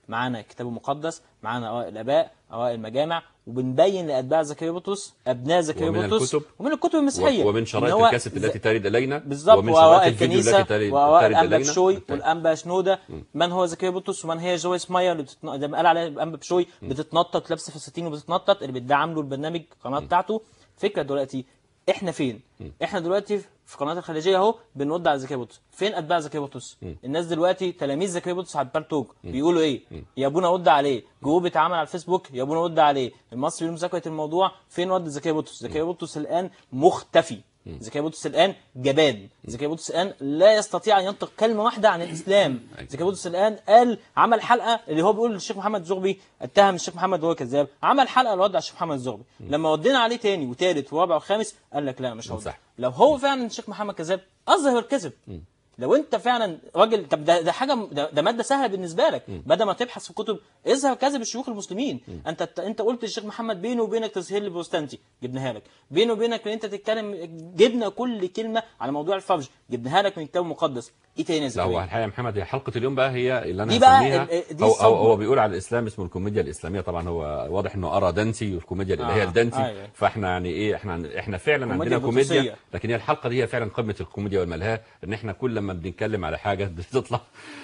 معانا الكتاب المقدس، معانا اوائل الاباء، اوائل المجامع، وبنبين لاتباع زكريا بطرس ابناء زكريا ومن بطرس الكتب ومن الكتب المسيحيه، ومن شرائط إن هو الكاسيت التي ترد الينا، بالظبط، ومن شرائط واوائل الفيديو الكنيسه التي ترد واوائل ترد الانبا الينا. بشوي والانبا شنوده. من هو زكريا بطرس ومن هي جويس ماير اللي بتتن... زي ما قال عليها الانبا بشوي بتتنطط لابسه فساتين وبتتنطط، اللي بتدعم له البرنامج القناه بتاعته. فكره دلوقتي احنا فين؟ احنا دلوقتي في قناه الخليجيه اهو بنرد على زكريا بطرس. فين اتباع زكريا بطرس؟ الناس دلوقتي تلاميذ زكريا بطرس على البالتوك بيقولوا ايه؟ يا ابونا رد عليه. جروب اتعمل على الفيسبوك، يا ابونا رد عليه. المصري لمذاكره الموضوع، فين رد زكريا بطرس؟ زكريا بطرس الان مختفي. زكريا بطرس الان جبان. زكريا بطرس الان لا يستطيع ان ينطق كلمه واحده عن الاسلام. زكريا بطرس الان قال عمل حلقه اللي هو بيقول للشيخ محمد الزغبي، اتهم الشيخ محمد وهو كذاب، عمل حلقه رد على الشيخ محمد الزغبي. لما ردينا عليه تاني وثالث ورابع وخامس قال لك لا مش هرد. لو هو فعلا الشيخ محمد كذاب اظهر الكذب. لو انت فعلا راجل، طب ده, ده حاجه ده, ده ماده سهله بالنسبه لك، بدل ما تبحث في كتب اظهر كذب الشيوخ المسلمين. انت انت قلت للشيخ محمد بينه وبينك تسهيل البروستانتي، جبناها لك. بينه وبينك ان انت تتكلم، جبنا كل كلمه على موضوع الفرج، جبناها لك من الكتاب المقدس. ايه تاني يا لا هو زكريا؟ الحقيقه يا محمد هي حلقه اليوم بقى هي اللي انا دي بقى هسميها. ال- دي هو, هو, الصدمة. هو بيقول على الاسلام اسمه الكوميديا الاسلاميه. طبعا هو واضح انه ارى دانتي والكوميديا الالهيه آه، الدانتي. أيوة. فاحنا يعني ايه، احنا احنا فعلا كوميديا عندنا كوميديا، بطرسية. لكن هي الحلقه دي هي فعلا قمه الكوميديا والملهاه، ان احنا كل لما بنتكلم على حاجه بتطلع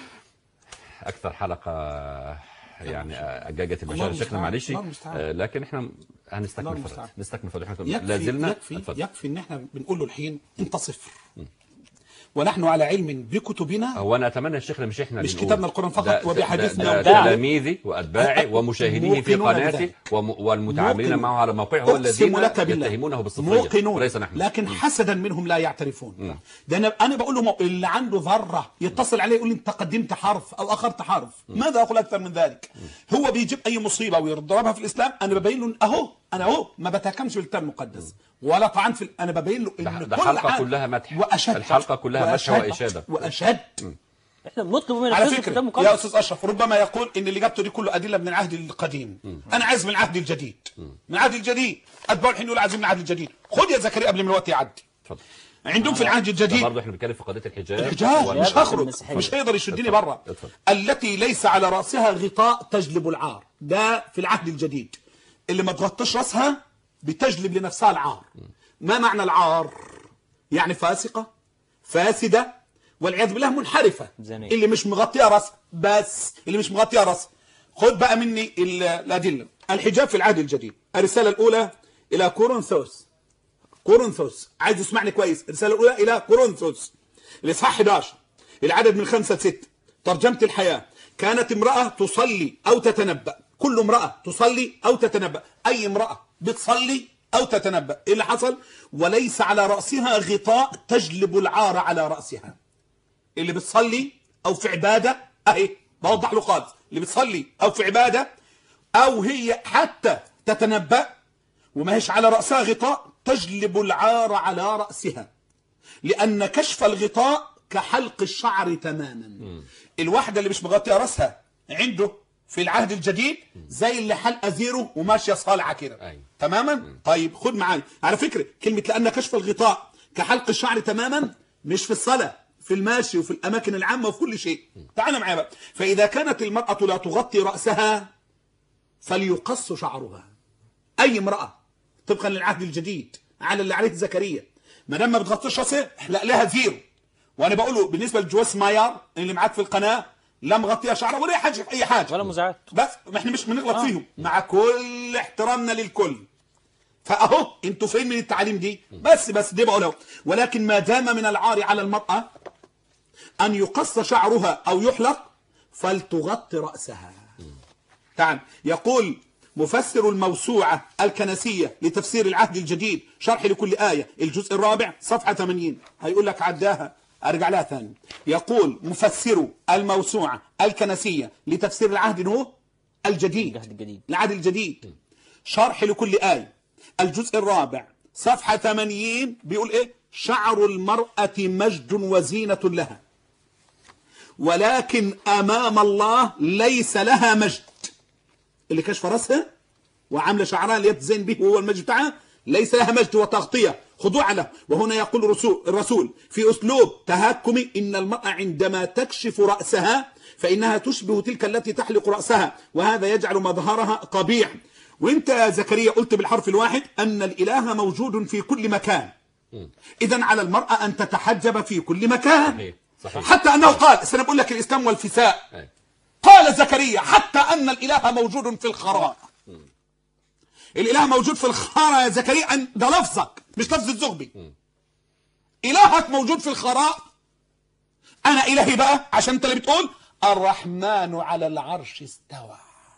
اكثر حلقه يعني اجاجت المشاعر. الله شيخنا معلش، الله المستعان. آه، لكن احنا هنستكمل الله فرد المستعان. نستكمل فرد احنا يكفي لا زلنا. يكفي, اتفضل. يكفي ان احنا بنقول له الحين انت صفر، ونحن على علم بكتبنا، هو انا اتمنى الشيخ مش احنا مش اللي نقول. كتابنا القرآن فقط ده- وبحديثنا ده- ده وبتاعه. تلاميذي واتباعي ومشاهديه في موقنون قناتي بذلك. وم- والمتعاملين موقنون. معه على موقعه هو الذين أقسم لك بالله. يتهمونه بالصفريه موقنون، وليس نحن. لكن حسدا منهم لا يعترفون. ده انا انا بقول لهم اللي عنده ذره يتصل عليه يقول لي انت قدمت حرف او اخرت حرف، ماذا اقول اكثر من ذلك؟ هو بيجيب اي مصيبه ويضربها في الاسلام، انا ببين له اهو انا اهو ما بتهكمش بالكتاب المقدس ولا طعن في، انا ببين له ده- ان ده كل حلقة حاجة كلها مدح. واشد، الحلقة كلها مدح وأشد وإشادة. واشد. احنا بنطلب من على الكتاب فكره المقدس. يا استاذ اشرف، ربما يقول ان اللي جبته دي كله ادله من العهد القديم، انا عايز من العهد الجديد. من العهد الجديد اتباع الحين يقول عايزين من العهد الجديد. خد يا زكريا قبل ما الوقت يعدي. اتفضل. عندهم في العهد ده الجديد برضه احنا بنتكلم في قضيه الحجاب. الحجاب، وال- مش والحجاب هخرج، المسيحية. مش هيقدر يشدني اتفضل. برا. اتفضل. التي ليس على راسها غطاء تجلب العار، ده في العهد الجديد. اللي ما تغطيش راسها بتجلب لنفسها العار. ما معنى العار؟ يعني فاسقه، فاسده، والعياذ بالله منحرفه. زانية. اللي مش مغطيه راسها، بس اللي مش مغطيه راسها. خد بقى مني ال- الادله. الحجاب في العهد الجديد، الرساله الاولى الى كورنثوس. كورنثوس، عايز يسمعني كويس، الرساله الاولى الى كورنثوس الاصحاح احد عشر العدد من خمسة لستة. ترجمه الحياه، كانت امراه تصلي او تتنبأ. كل امراه تصلي او تتنبأ، اي امراه بتصلي او تتنبأ. ايه اللي حصل؟ وليس على راسها غطاء تجلب العار على راسها. اللي بتصلي او في عباده، اهي بوضح له خالص، اللي بتصلي او في عباده او هي حتى تتنبأ وما هيش على راسها غطاء تجلب العار على راسها، لان كشف الغطاء كحلق الشعر تماما. الواحده اللي مش مغطيه راسها عنده في العهد الجديد زي اللي حلقه زيرو وماشيه صالعه كده. أيوة. تماما. طيب خد معايا على فكره كلمه لان كشف الغطاء كحلق الشعر تماما مش في الصلاه، في الماشي وفي الاماكن العامه وفي كل شيء. تعال معايا بقى. فاذا كانت المراه لا تغطي راسها فليقص شعرها. اي امراه طبقا للعهد الجديد على اللي عليه زكريا، ما دام ما بتغطيش راسها احلق لها زيرو. وانا بقوله بالنسبه لجويس ماير اللي معاك في القناه، لا مغطيه شعرها ولا حاجه في اي حاجه ولا مزاعات. بس ما احنا مش بنغلط آه. فيهم مع كل احترامنا للكل. فاهو انتوا فين من التعليم دي؟ بس بس دي بقولها. ولكن ما دام من العار على المراه ان يقص شعرها او يحلق فلتغطي راسها. تعال يقول مفسر الموسوعة الكنسية لتفسير العهد الجديد شرح لكل آية الجزء الرابع صفحة ثمانين، هيقول لك عداها أرجع لها ثاني. يقول مفسر الموسوعة الكنسية لتفسير العهد هو الجديد، العهد الجديد. العهد الجديد شرح لكل آية الجزء الرابع صفحة ثمانين بيقول إيه؟ شعر المرأة مجد وزينة لها، ولكن أمام الله ليس لها مجد. اللي كشف راسها وعامله شعرها اللي يتزين به وهو المجد بتاعها ليس لها مجد وتغطيه خضوع له. وهنا يقول الرسول, الرسول في اسلوب تهكمي ان المراه عندما تكشف راسها فإنها تشبه تلك التي تحلق رأسها، وهذا يجعل مظهرها قبيح. وانت يا زكريا قلت بالحرف الواحد أن الإله موجود في كل مكان، إذن على المرأة أن تتحجب في كل مكان. صحيح. صحيح. حتى أنه قال، سنقول لك الإسلام والفساء، أي. قال زكريا حتى أن الإله موجود في الخراء. الإله موجود في الخراء يا زكريا، ده لفظك مش لفظ الزغبي. إلهك موجود في الخراء. أنا إلهي بقى عشان أنت اللي بتقول الرحمن على العرش استوى.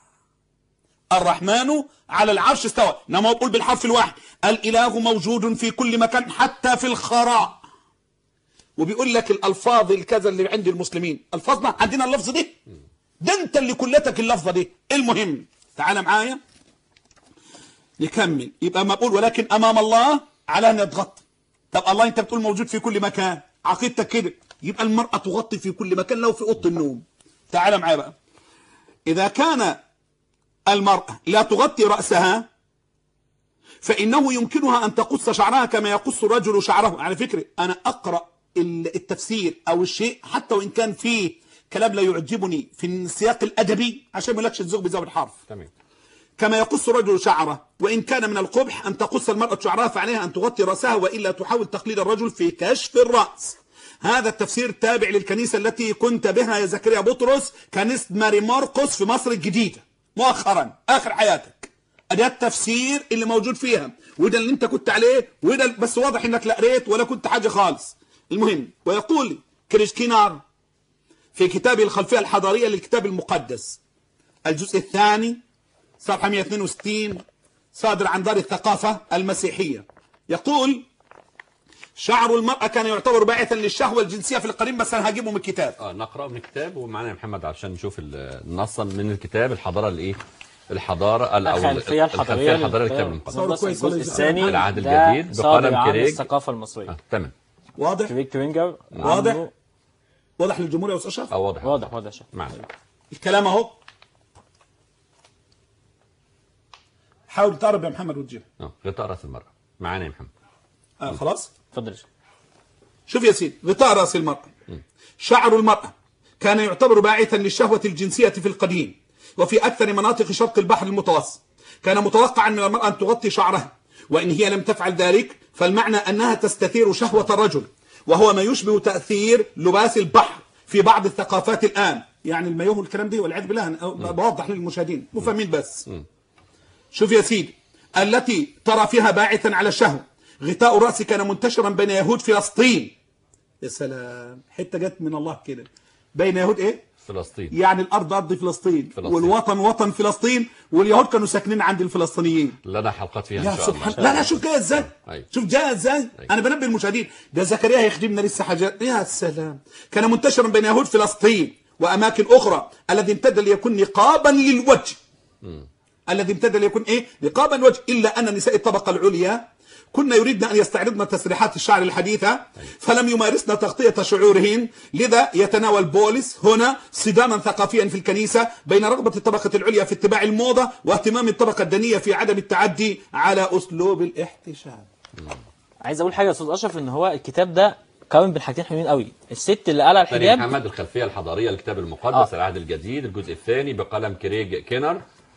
الرحمن على العرش استوى، إنما هو بقول بالحرف الواحد الإله موجود في كل مكان حتى في الخراء. وبيقول لك الألفاظ الكذا اللي عند المسلمين، ألفاظنا عندنا اللفظ دي، ده أنت اللي كلتك اللفظة دي. المهم تعال معايا نكمل. يبقى ما بقول ولكن أمام الله على أن يتغطى. طب الله أنت بتقول موجود في كل مكان، عقيدتك كده، يبقى المرأة تغطي في كل مكان لو في أوضة النوم. تعال معايا بقى، إذا كان المرأة لا تغطي رأسها فإنه يمكنها أن تقص شعرها كما يقص الرجل شعره. على فكرة أنا أقرأ التفسير أو الشيء حتى وإن كان فيه كلام لا يعجبني في السياق الأدبي عشان ما لكش الزغب بزاوية الحرف. تمام. كما يقص الرجل شعره، وإن كان من القبح أن تقص المرأة شعرها فعليها أن تغطي رأسها وإلا تحاول تقليد الرجل في كشف الرأس. هذا التفسير تابع للكنيسة التي كنت بها يا زكريا بطرس، كنيسة ماري ماركوس في مصر الجديدة مؤخرا آخر حياتك. ده التفسير اللي موجود فيها، وده اللي انت كنت عليه، وده بس واضح انك لا قريت ولا كنت حاجة خالص. المهم، ويقول كريشكينار في كتابه الخلفية الحضارية للكتاب المقدس الجزء الثاني صفحة مئة واثنين وستين صادر عن دار الثقافة المسيحية، يقول شعر المرأة كان يعتبر باعثا للشهوة الجنسية في القديم. بس انا هجيبه من الكتاب. اه نقرأ من الكتاب، ومعنا يا محمد عشان نشوف النص من الكتاب. الحضارة الايه؟ الحضارة الخلفية الحضارية للكتاب المقدس، الجزء الثاني العهد الجديد بقلم كريج. الثقافة المصرية. آه. تمام. واضح؟ كريج ترينجر. واضح؟ واضح للجمهور يا أستاذ أشرف؟ اه واضح واضح واضح شيخ. معنا الكلام اهو. حاول تقرب يا محمد وتجيب. اه غطاء راس المرأة. معانا يا محمد. آه خلاص؟ اتفضل. شوف يا سيدي، غطاء راس المرأة. شعر المرأة كان يعتبر باعثا للشهوة الجنسية في القديم، وفي أكثر مناطق شرق البحر المتوسط كان متوقعا من المرأة أن تغطي شعرها، وإن هي لم تفعل ذلك فالمعنى أنها تستثير شهوة الرجل، وهو ما يشبه تأثير لباس البحر في بعض الثقافات الآن. يعني المايوه والكلام ده والعياذ بالله، بوضح للمشاهدين مفهمين بس. شوف يا سيدي، التي ترى فيها باعثا على الشهوة. غطاء الرأس كان منتشرا بين يهود فلسطين. يا سلام، حتة جت من الله كده. بين يهود ايه؟ فلسطين. يعني الأرض أرض فلسطين, فلسطين، والوطن وطن فلسطين، واليهود كانوا ساكنين عند الفلسطينيين. لنا حلقات فيها يا ان شاء سبحان الله. لا لا شوف جاي ازاي. أيوة. شوف جاي ازاي. أيوة. انا بنبه المشاهدين، ده زكريا هيخدمنا لسه حاجات. يا سلام. كان منتشرا بين يهود فلسطين واماكن اخرى، الذي امتد ليكون نقابا للوجه. م. الذي امتد ليكون ايه؟ نقابا للوجه، الا ان نساء الطبقه العليا كنا يريدن أن يستعرضن تسريحات الشعر الحديثة، فلم يمارسن تغطية شعورهن. لذا يتناول بولس هنا صداما ثقافيا في الكنيسة بين رغبة الطبقة العليا في اتباع الموضة واهتمام الطبقة الدنية في عدم التعدي على أسلوب الاحتشام. عايز أقول حاجة يا أستاذ أشرف، إن هو الكتاب ده قائم بالحاجتين حلوين قوي. الست اللي قالها الحجاب محمد، الخلفية الحضارية للكتاب المقدس، آه. العهد الجديد الجزء الثاني بقلم كريج كينر.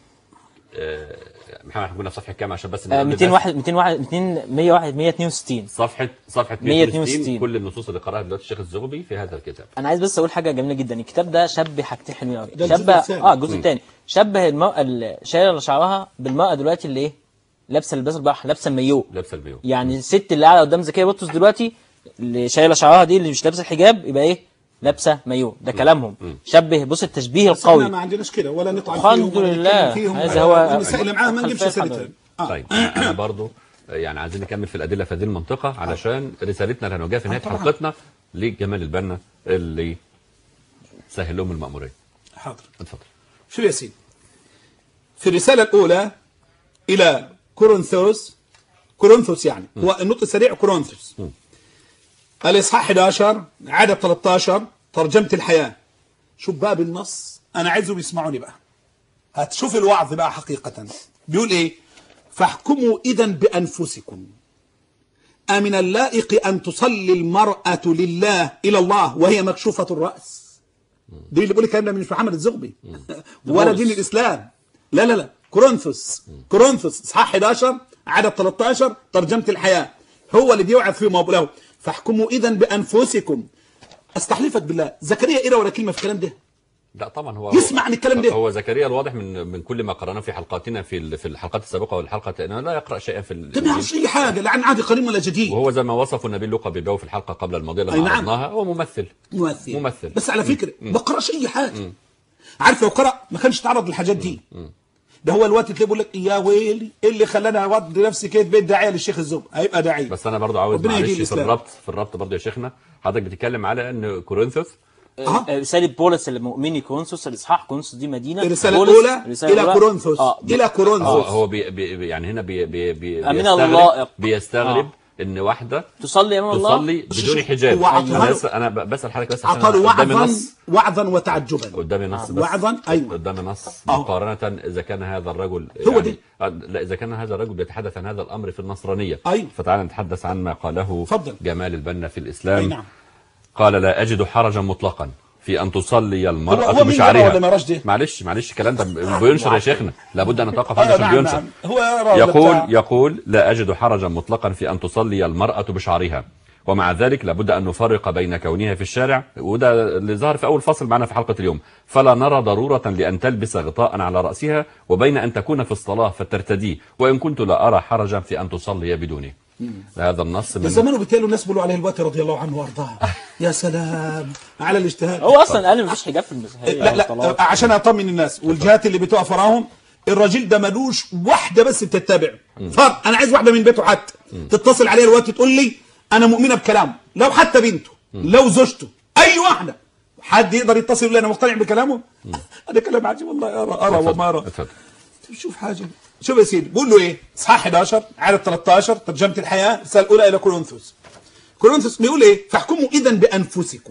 آه محمد كنا في صفحه كام عشان بس مئتين وواحد مئتين وواحد مئتين مئة وواحد مئة واثنين وستين صفحه صفحه مئة واثنين وستين. كل النصوص اللي قراها دلوقتي الشيخ الزغبي في هذا الكتاب. انا عايز بس اقول حاجه جميله جدا. الكتاب ده شبه حاجتين حلوين قوي. شبه اه الجزء الثاني شبه المراه اللي شايله شعرها بالمراه دلوقتي اللي ايه لابسه لباس البحر، لابسه المايو. لابسه المايو. يعني الست اللي قاعده قدام زكيه بطرس دلوقتي اللي شايله شعرها دي اللي مش لابسه الحجاب يبقى ايه؟ لابسه مايو. ده كلامهم. م. شبه بص التشبيه القوي. احنا ما عندناش كده ولا نطعن الحمد لله. هذا هو النساء اللي معاهم ما نجيبش سيرتها. آه. طيب انا برضو يعني عايزين نكمل في الادله في هذه المنطقه علشان رسالتنا اللي هنوجهها في نهايه حلقتنا لجمال البنا اللي سهل لهم المأموريه. حاضر. اتفضل. شوف يا سيدي، في الرساله الاولى الى كورنثوس، كورنثوس يعني م. هو النطق السريع كورنثوس، م. الاصحاح احد عشر عدد ثلاثة عشر ترجمه الحياه. شوف بقى بالنص، انا عايزهم يسمعوني بقى، هتشوف الوعظ بقى حقيقه. بيقول ايه؟ فاحكموا إذن بأنفسكم أمن اللائق أن تصلي المرأة لله إلى الله وهي مكشوفة الرأس. دي اللي بيقول الكلام ده مش محمد الزغبي ولا دين الاسلام. لا لا لا كورنثوس كورنثوس اصحاح احداشر عدد تلتاشر ترجمه الحياه هو اللي بيوعظ فيما له. فاحكموا اذا بانفسكم. استحلفك بالله زكريا قرا ولا كلمه في الكلام ده؟ لا طبعا هو يسمع عن الكلام ده. هو زكريا الواضح من من كل ما قرأناه في حلقاتنا في في الحلقات السابقه والحلقه انه لا يقرأ شيئا في ده ما يعرفش اي حاجه لا عن عهد قديم ولا جديد. وهو زي ما وصف النبي لوقا بيبيعه في الحلقه قبل الماضيه لما نعم. عرضناها هو ممثل ممثل ممثل بس على فكره ما قراش اي حاجه. عارف لو قرأ ما كانش تعرض للحاجات دي. مم. ده هو الوقت تلاقيه بيقول لك يا ويلي ايه اللي خلاني اودي نفسي كده بيت داعيه للشيخ الزوب هيبقى داعيه. بس انا برضو عاوز معلش في الربط في الربط برضو يا شيخنا حضرتك بتتكلم على ان كورنثوس أه؟ رسالة بولس للمؤمنين كورنثوس الإصحاح كورنثوس دي مدينة الرسالة الأولى إلى كورنثوس آه. إلى كورنثوس آه هو بي بي يعني هنا بي بي بي من اللائق بيستغرب آه. إن واحدة تصلي أمام الله تصلي بدون حجاب. أنا بس أنا بسأل حضرتك بس عشان عطاله وعظا وعظا وتعجبا قدامي نص بس وعظا أيوه قدامي نص مقارنة إذا كان هذا الرجل هو يعني دي لا إذا كان هذا الرجل بيتحدث عن هذا الأمر في النصرانية أيوه فتعال نتحدث عن ما قاله فضل. جمال البنا في الإسلام. أي نعم. قال لا أجد حرجا مطلقا في أن تصلي المرأة بشعرها. معلش معلش الكلام ده بينشر يا شيخنا لابد أن نتوقف عنه عشان بينشر. يقول يقول لا أجد حرجا مطلقا في أن تصلي المرأة بشعرها ومع ذلك لابد أن نفرق بين كونها في الشارع وده اللي ظهر في أول فصل معنا في حلقة اليوم فلا نرى ضرورة لأن تلبس غطاء على رأسها وبين أن تكون في الصلاة فترتديه وإن كنت لا أرى حرجا في أن تصلي بدونه. هذا النص من زمانه بيتقالوا الناس بيقولوا عليه الوقت رضي الله عنه وارضاه. يا سلام على الاجتهاد. هو اصلا قال مفيش حجاب في المسيحيه. لا لا عشان اطمن الناس والجهات اللي بتقف وراهم الراجل ده ملوش واحده بس بتتبع فرق. انا عايز واحده من بيته حتى تتصل عليه الوقت تقول لي انا مؤمنه بكلامه لو حتى بنته لو زوجته اي واحده حد يقدر يتصل يقول لي انا مقتنع بكلامه. هذا كلام عجيب والله ارى ارى وما ارى. شوف حاجه شوف يا سيدي بقول له ايه اصحاح احداشر عدد تلتاشر ترجمه الحياه الرساله الاولى الى كورنثوس. كورنثوس بيقول ايه فاحكموا اذا بانفسكم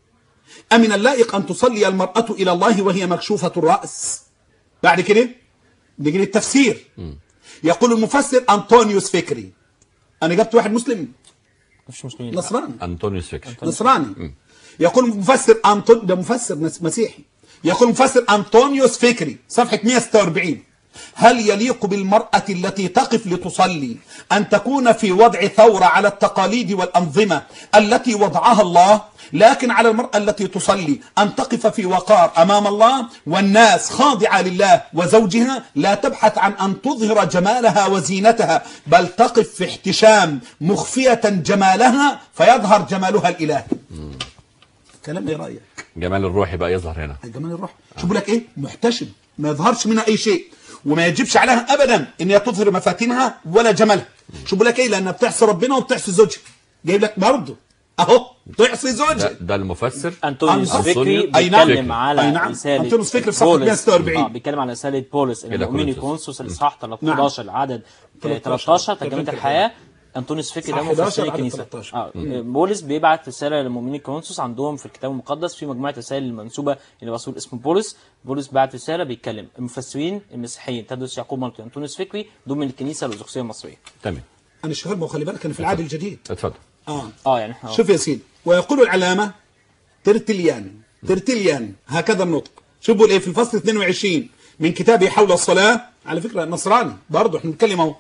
امن اللائق ان تصلي المراه الى الله وهي مكشوفه الراس. بعد كده نيجي للتفسير. يقول المفسر انطونيوس فكري. انا جبت واحد مسلم مش مسلمين نصراني انطونيوس فكري نصراني. يقول المفسر انطون ده مفسر مسيحي. يقول المفسر انطونيوس فكري صفحه مئة وستة وأربعين هل يليق بالمرأة التي تقف لتصلي أن تكون في وضع ثورة على التقاليد والأنظمة التي وضعها الله لكن على المرأة التي تصلي أن تقف في وقار أمام الله والناس خاضعة لله وزوجها لا تبحث عن أن تظهر جمالها وزينتها بل تقف في احتشام مخفية جمالها فيظهر جمالها الإلهي. كلام ايه رأيك؟ جمال الروح بقى يظهر هنا. جمال الروح شو بقول لك ايه محتشم ما يظهرش منها أي شيء وما يجبش عليها ابدا ان هي تظهر مفاتنها ولا جمالها. شو بقول لك ايه لانها بتعصي ربنا وبتعصي زوجها. جايب لك برضه اهو تعصي زوجها. ده, ده المفسر انطونيوس فكري بيتكلم على رساله انطونيوس فكري في صفحه مئة وستة وأربعين اه بيتكلم على رساله بولس المؤمنين كورنثوس الاصحاح تلتاشر عدد تلتاشر ترجمه الحياه. انطونيوس فكري ده مفسر الكنيسه. اه بولس بيبعت رساله للمؤمنين كورنثوس عندهم في الكتاب المقدس في مجموعه رسائل المنسوبه الى رسول اسمه بولس. بولس بعت رساله بيتكلم المفسرين المسيحيين تدرس يعقوب مالطي انطونيوس فكري دول من الكنيسه الارثوذكسيه المصريه. تمام. انا الشهر ما خلي بالك انا في العهد الجديد. اتفضل. اه اه يعني شوف يا سيدي ويقول العلامه ترتليان ترتليان هكذا النطق. شوف بيقول ايه في الفصل اثنين وعشرين من كتابه حول الصلاه على فكره نصراني برضه احنا بنتكلم اهو.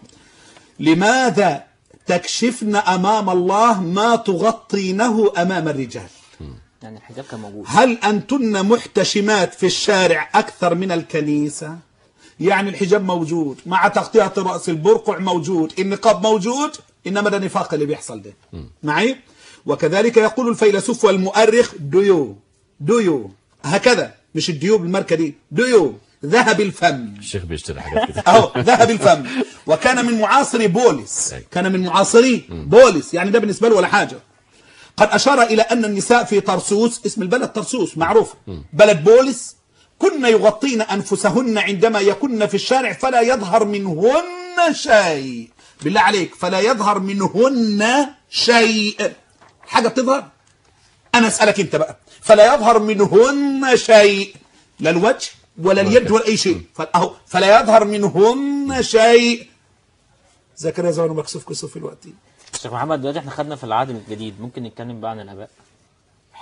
لماذا تكشفن امام الله ما تغطينه امام الرجال؟ يعني الحجاب كان موجود. هل انتن محتشمات في الشارع اكثر من الكنيسه؟ يعني الحجاب موجود مع تغطيه راس البرقع موجود النقاب موجود انما ده نفاق اللي بيحصل ده. معي؟ وكذلك يقول الفيلسوف والمؤرخ ديو ديو هكذا مش الديو بالماركه دي ديو ذهب الفم. الشيخ بيشتري حاجات كده اهو ذهب الفم وكان من معاصري بولس كان من معاصري بولس يعني ده بالنسبه له ولا حاجه. قد اشار الى ان النساء في طرسوس اسم البلد طرسوس معروف بلد بولس كن يغطين انفسهن عندما يكن في الشارع فلا يظهر منهن شيء. بالله عليك فلا يظهر منهن شيء. حاجه بتظهر؟ انا اسالك انت بقى فلا يظهر منهن شيء لا الوجه ولا اليد ولا اي شيء فاهو فلا يظهر منهن شيء. زكريا زمان مكسوف كسوف في الوقت. شيخ محمد دلوقتي احنا خدنا في العهد الجديد ممكن نتكلم بقى عن الاباء.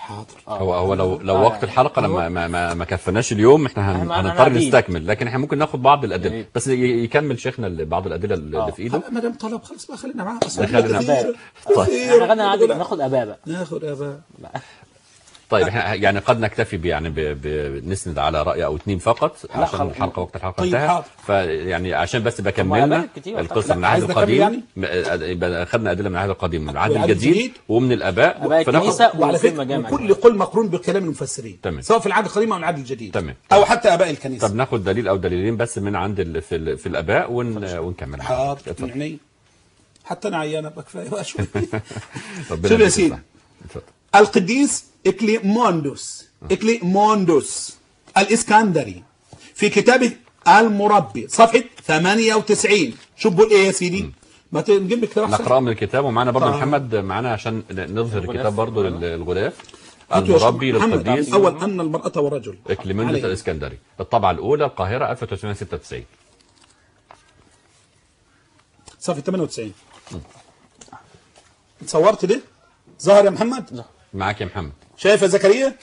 حاضر. هو هو لو لو آه وقت يعني الحلقه لما ما ما, ما كفناش اليوم احنا هن- إحنا هنضطر هنعدي. نستكمل، لكن احنا ممكن ناخد بعض الادله جميل. بس ي- يكمل شيخنا ال- بعض الادله اللي في ايده. ما دام طلب خلاص بقى خلينا معاه. خلينا- كثير طيب. كثير. احنا خدنا عادي ناخد اباء بقى. ناخد اباء. طيب احنا يعني قد نكتفي ب- يعني ب- بنسند على راي او اثنين فقط عشان خلاص. الحلقه وقت الحلقه طيب، انتهى. حاضر. فيعني عشان بس أباء بكملنا كتير. القصه لا، من العهد عايز نكمل القديم يعني؟ م- يبقى اخذنا ادله من العهد القديم من العهد والعهد الجديد الجديد. ومن الاباء أباء فناخد- الكنيسة. وعلى وفي فكره المجامع كل كمان. قول مقرون بكلام المفسرين، تمام. سواء في العهد القديم او العهد الجديد، تمام. او حتى اباء الكنيسه. طب ناخد دليل او دليلين بس من عند ال في, ال في الاباء ون ونكمل. حاضر اتفضل. من عيني. حتى انا عيانه بقى كفايه بقى شوي. ربنا شوف يا يديك سيدي. الصحة. اتفضل. القديس إكليموندوس إكليموندوس الإسكندري في كتابه المربي صفحة ثمانية وتسعين، شوف بقول إيه يا سيدي؟ ما تجيب لي كتاب أحسن؟ نقرأ من الكتاب ومعنا برضه آه. محمد معنا عشان نظهر الكتاب برضه للغلاف. هاتوا يا شيخ المربي محمد. للقديس أول أن المرأة والرجل إكليموندوس عليه. الإسكندري، الطبعة الأولى القاهرة ألف وتسعمائة وستة وتسعين. صفحة ثمانية وتسعين. صورت ده؟ ظهر يا محمد؟ معاك يا محمد. شايف يا زكريا؟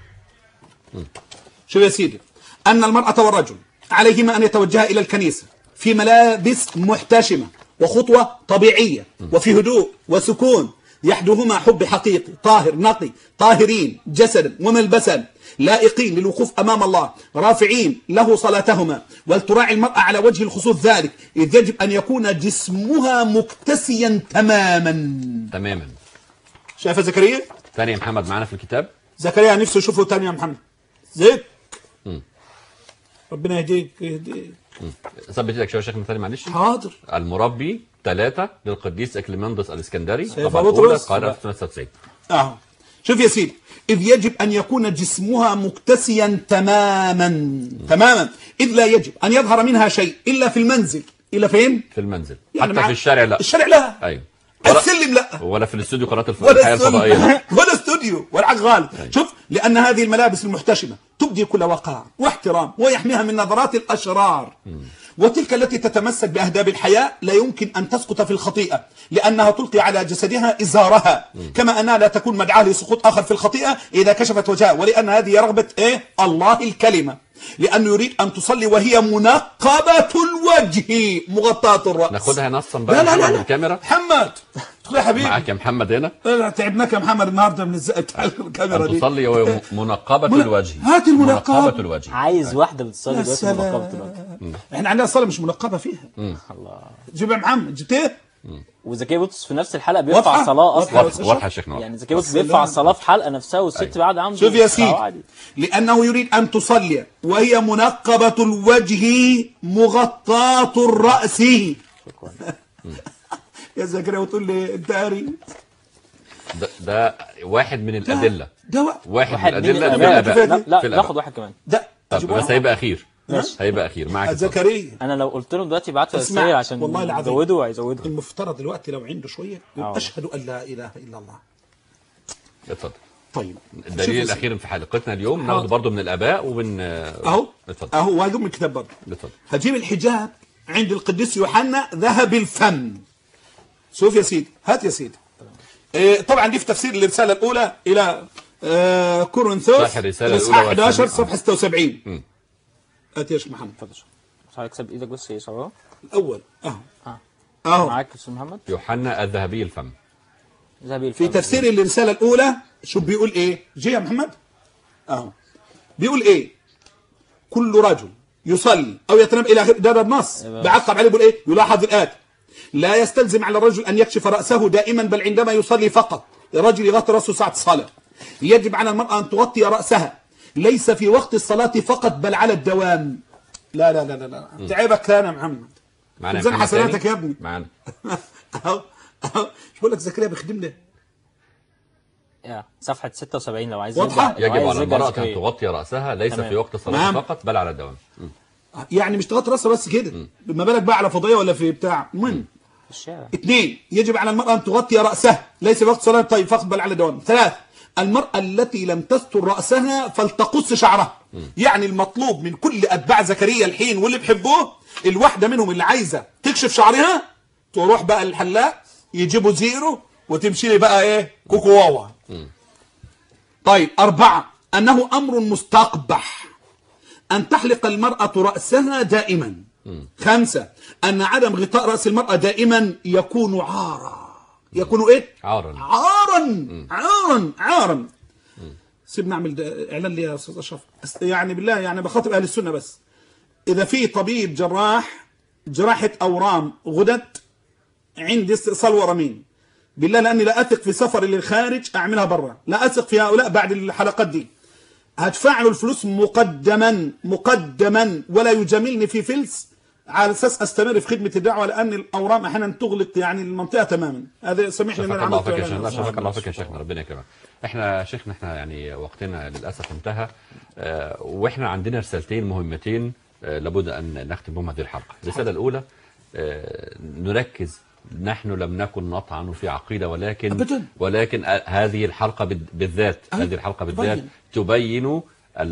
شوف يا سيدي، أن المرأة والرجل عليهما أن يتوجها إلى الكنيسة في ملابس محتشمة وخطوة طبيعية وفي هدوء وسكون يحدوهما حب حقيقي طاهر نقي طاهرين جسدا وملبسا لائقين للوقوف أمام الله رافعين له صلاتهما، ولتراعي المرأة على وجه الخصوص ذلك إذ يجب أن يكون جسمها مكتسيا تماما. تماما. شايف يا زكريا؟ ثاني يا محمد معنا في الكتاب. زكريا نفسه يشوفه تاني يا محمد. زيك ربنا يهديك يهديك. ثبت ايدك شويه يا شيخنا ثاني معلش. حاضر. المربي ثلاثة للقديس إكليموندوس الإسكندري، سيف الطبعة أبو الأولى طرس. القاهرة ألف وتسعمائة وستة وتسعين. اهو شوف يا سيدي، إذ يجب أن يكون جسمها مكتسيا تماما تماما، إذ لا يجب أن يظهر منها شيء إلا في المنزل. إلا فين؟ في المنزل. يعني حتى مع- في الشارع لا. الشارع لا. ايوه. ولا, السلم لا. ولا في الاستوديو قناة الف- ولا الحياة الفضائية لا. استوديو ولا استوديو ولا حاجة غالب. شوف، لأن هذه الملابس المحتشمة تبدي كل وقار واحترام ويحميها من نظرات الأشرار، وتلك التي تتمسك بأهداب الحياة لا يمكن أن تسقط في الخطيئة لأنها تلقي على جسدها إزارها، كما أنها لا تكون مدعاة لسقوط آخر في الخطيئة إذا كشفت وجهها، ولأن هذه رغبة إيه؟ الله الكلمة، لأنه يريد أن تصلي وهي منقبة الوجه مغطاة الرأس. ناخدها نصا لا بقى لا لا, محمد لا. الكاميرا. محمد ادخل يا حبيبي. معاك يا محمد هنا. لا، تعبناك يا محمد النهارده من الزق بتاع الكاميرا أن دي. تصلي وهي منقبة من- الوجه. هات المنقبة. منقبة الوجه. عايز واحده بتصلي يا دلوقتي سلام. منقبه دلوقتي. احنا عندنا صلاة مش منقبة فيها. الله. جيب يا محمد جبت ايه؟ وزكي بطرس في نفس الحلقه بيرفع واضحة؟ الصلاه اصلا. واضحة واضحة يا شيخنا. يعني زكي بطرس بيرفع الصلاه في حلقه نفسها والست بعد عنده. شوف يا سيدي، عادي. لأنه يريد أن تصلي وهي منقبة الوجه مغطاة الرأس. يا زكريا وتقول لي أنت قاري؟ ده, ده واحد من الأدلة. ده وقت. واحد من واحد من الأدلة في الاباء. الآباء. لا لا في الآباء. ناخد واحد كمان. ده طب أجيب بس واحد. هيبقى أخير. ماشي. هيبقى أخير معاك. اتفضل. زكريا انا لو قلت له دلوقتي ابعت له اسمع، رسائل عشان والله العظيم. يزودوا هيزودوا. المفترض دلوقتي لو عنده شوية يقول آه. أشهد أن لا إله إلا الله. اتفضل. طيب شوف يا الدليل سيدي. الأخير في حلقتنا اليوم حاضر. ناخده برضه من الآباء ومن أهو اتفضل. أهو وهجيب من الكتاب برضه. اتفضل. هجيب الحجاب عند القديس يوحنا ذهب الفم. شوف يا سيدي، هات يا سيدي. إيه طبعا دي في تفسير الرسالة الأولى إلى آه كورنثوس صح، الرسالة الإصحاح الأولى إحدى عشر والثانية. صفحة ستة وسبعين. مم. هات يا شيخ محمد. اتفضل. مش هكسب بايدك بس ايه صورها. الأول أهو اه أهو معاك يا استاذ محمد. يوحنا الذهبي الفم. ذهبي في الفم. تفسير الرسالة الأولى شوف بيقول إيه؟ جي يا محمد؟ أهو بيقول إيه؟ كل رجل يصلي أو يتنام إلى آخره، ده النص بعقب عليه بيقول إيه؟ يلاحظ الآتي: لا يستلزم على الرجل أن يكشف رأسه دائما بل عندما يصلي فقط. الرجل يغطي رأسه ساعة الصلاة. يجب على المرأة أن تغطي رأسها ليس في وقت الصلاة فقط بل على الدوام. لا لا لا لا, لا. تعبك أنا محمد. معنا ميزان محمد حسناتك تاني؟ يا ابني. معنا. أهو أهو مش بقول لك زكريا بيخدمنا. يا صفحه ستة وسبعين لو عايز واضحة؟ يرجع- لو يجب عايز على يرجع المرأة أن زكريا. تغطي رأسها ليس تمام. في وقت الصلاة نعم. فقط بل على الدوام. مم. يعني مش تغطي رأسها بس كده، ما بالك بقى على فضية ولا في بتاع. المهم في الشارع. اثنين، يجب على المرأة أن تغطي رأسها ليس في وقت صلاة طيب فقط بل على دوام. ثلاث، المرأة التي لم تستر رأسها فلتقص شعرها. يعني المطلوب من كل أتباع زكريا الحين واللي بحبوه، الواحدة منهم اللي عايزة تكشف شعرها تروح بقى الحلاق يجيبوا زيرو وتمشي لي بقى ايه كوكو واوا. طيب أربعة، أنه أمر مستقبح أن تحلق المرأة رأسها دائما. خمسة، أن عدم غطاء رأس المرأة دائما يكون عارا. يكون إيه؟ عارا عارا عارا عارا. سيبنا نعمل إعلان لي يا أستاذ أشرف، يعني بالله يعني بخاطب أهل السنة بس. إذا في طبيب جراح جراحة أورام غدد عندي استئصال ورمين، بالله لأني لا أثق في سفري للخارج أعملها برا، لا أثق في هؤلاء بعد الحلقات دي. هدفع له الفلوس مقدما مقدما ولا يجاملني في فلس على اساس استمر في خدمه الدعوه، لان الاورام احيانا تغلق يعني المنطقه تماما. هذا سامحني ان انا الله فيك يا عملت. شيخنا، شفاك الله فيك يا شيخنا، ربنا يكرمك. احنا شيخنا احنا يعني وقتنا للاسف انتهى، اه واحنا عندنا رسالتين مهمتين اه لابد ان نختم بهم هذه الحلقه. الرساله الاولى اه نركز، نحن لم نكن نطعن في عقيده، ولكن أبداً. ولكن هذه الحلقه بالذات أه؟ هذه الحلقه بالذات تبين. تبين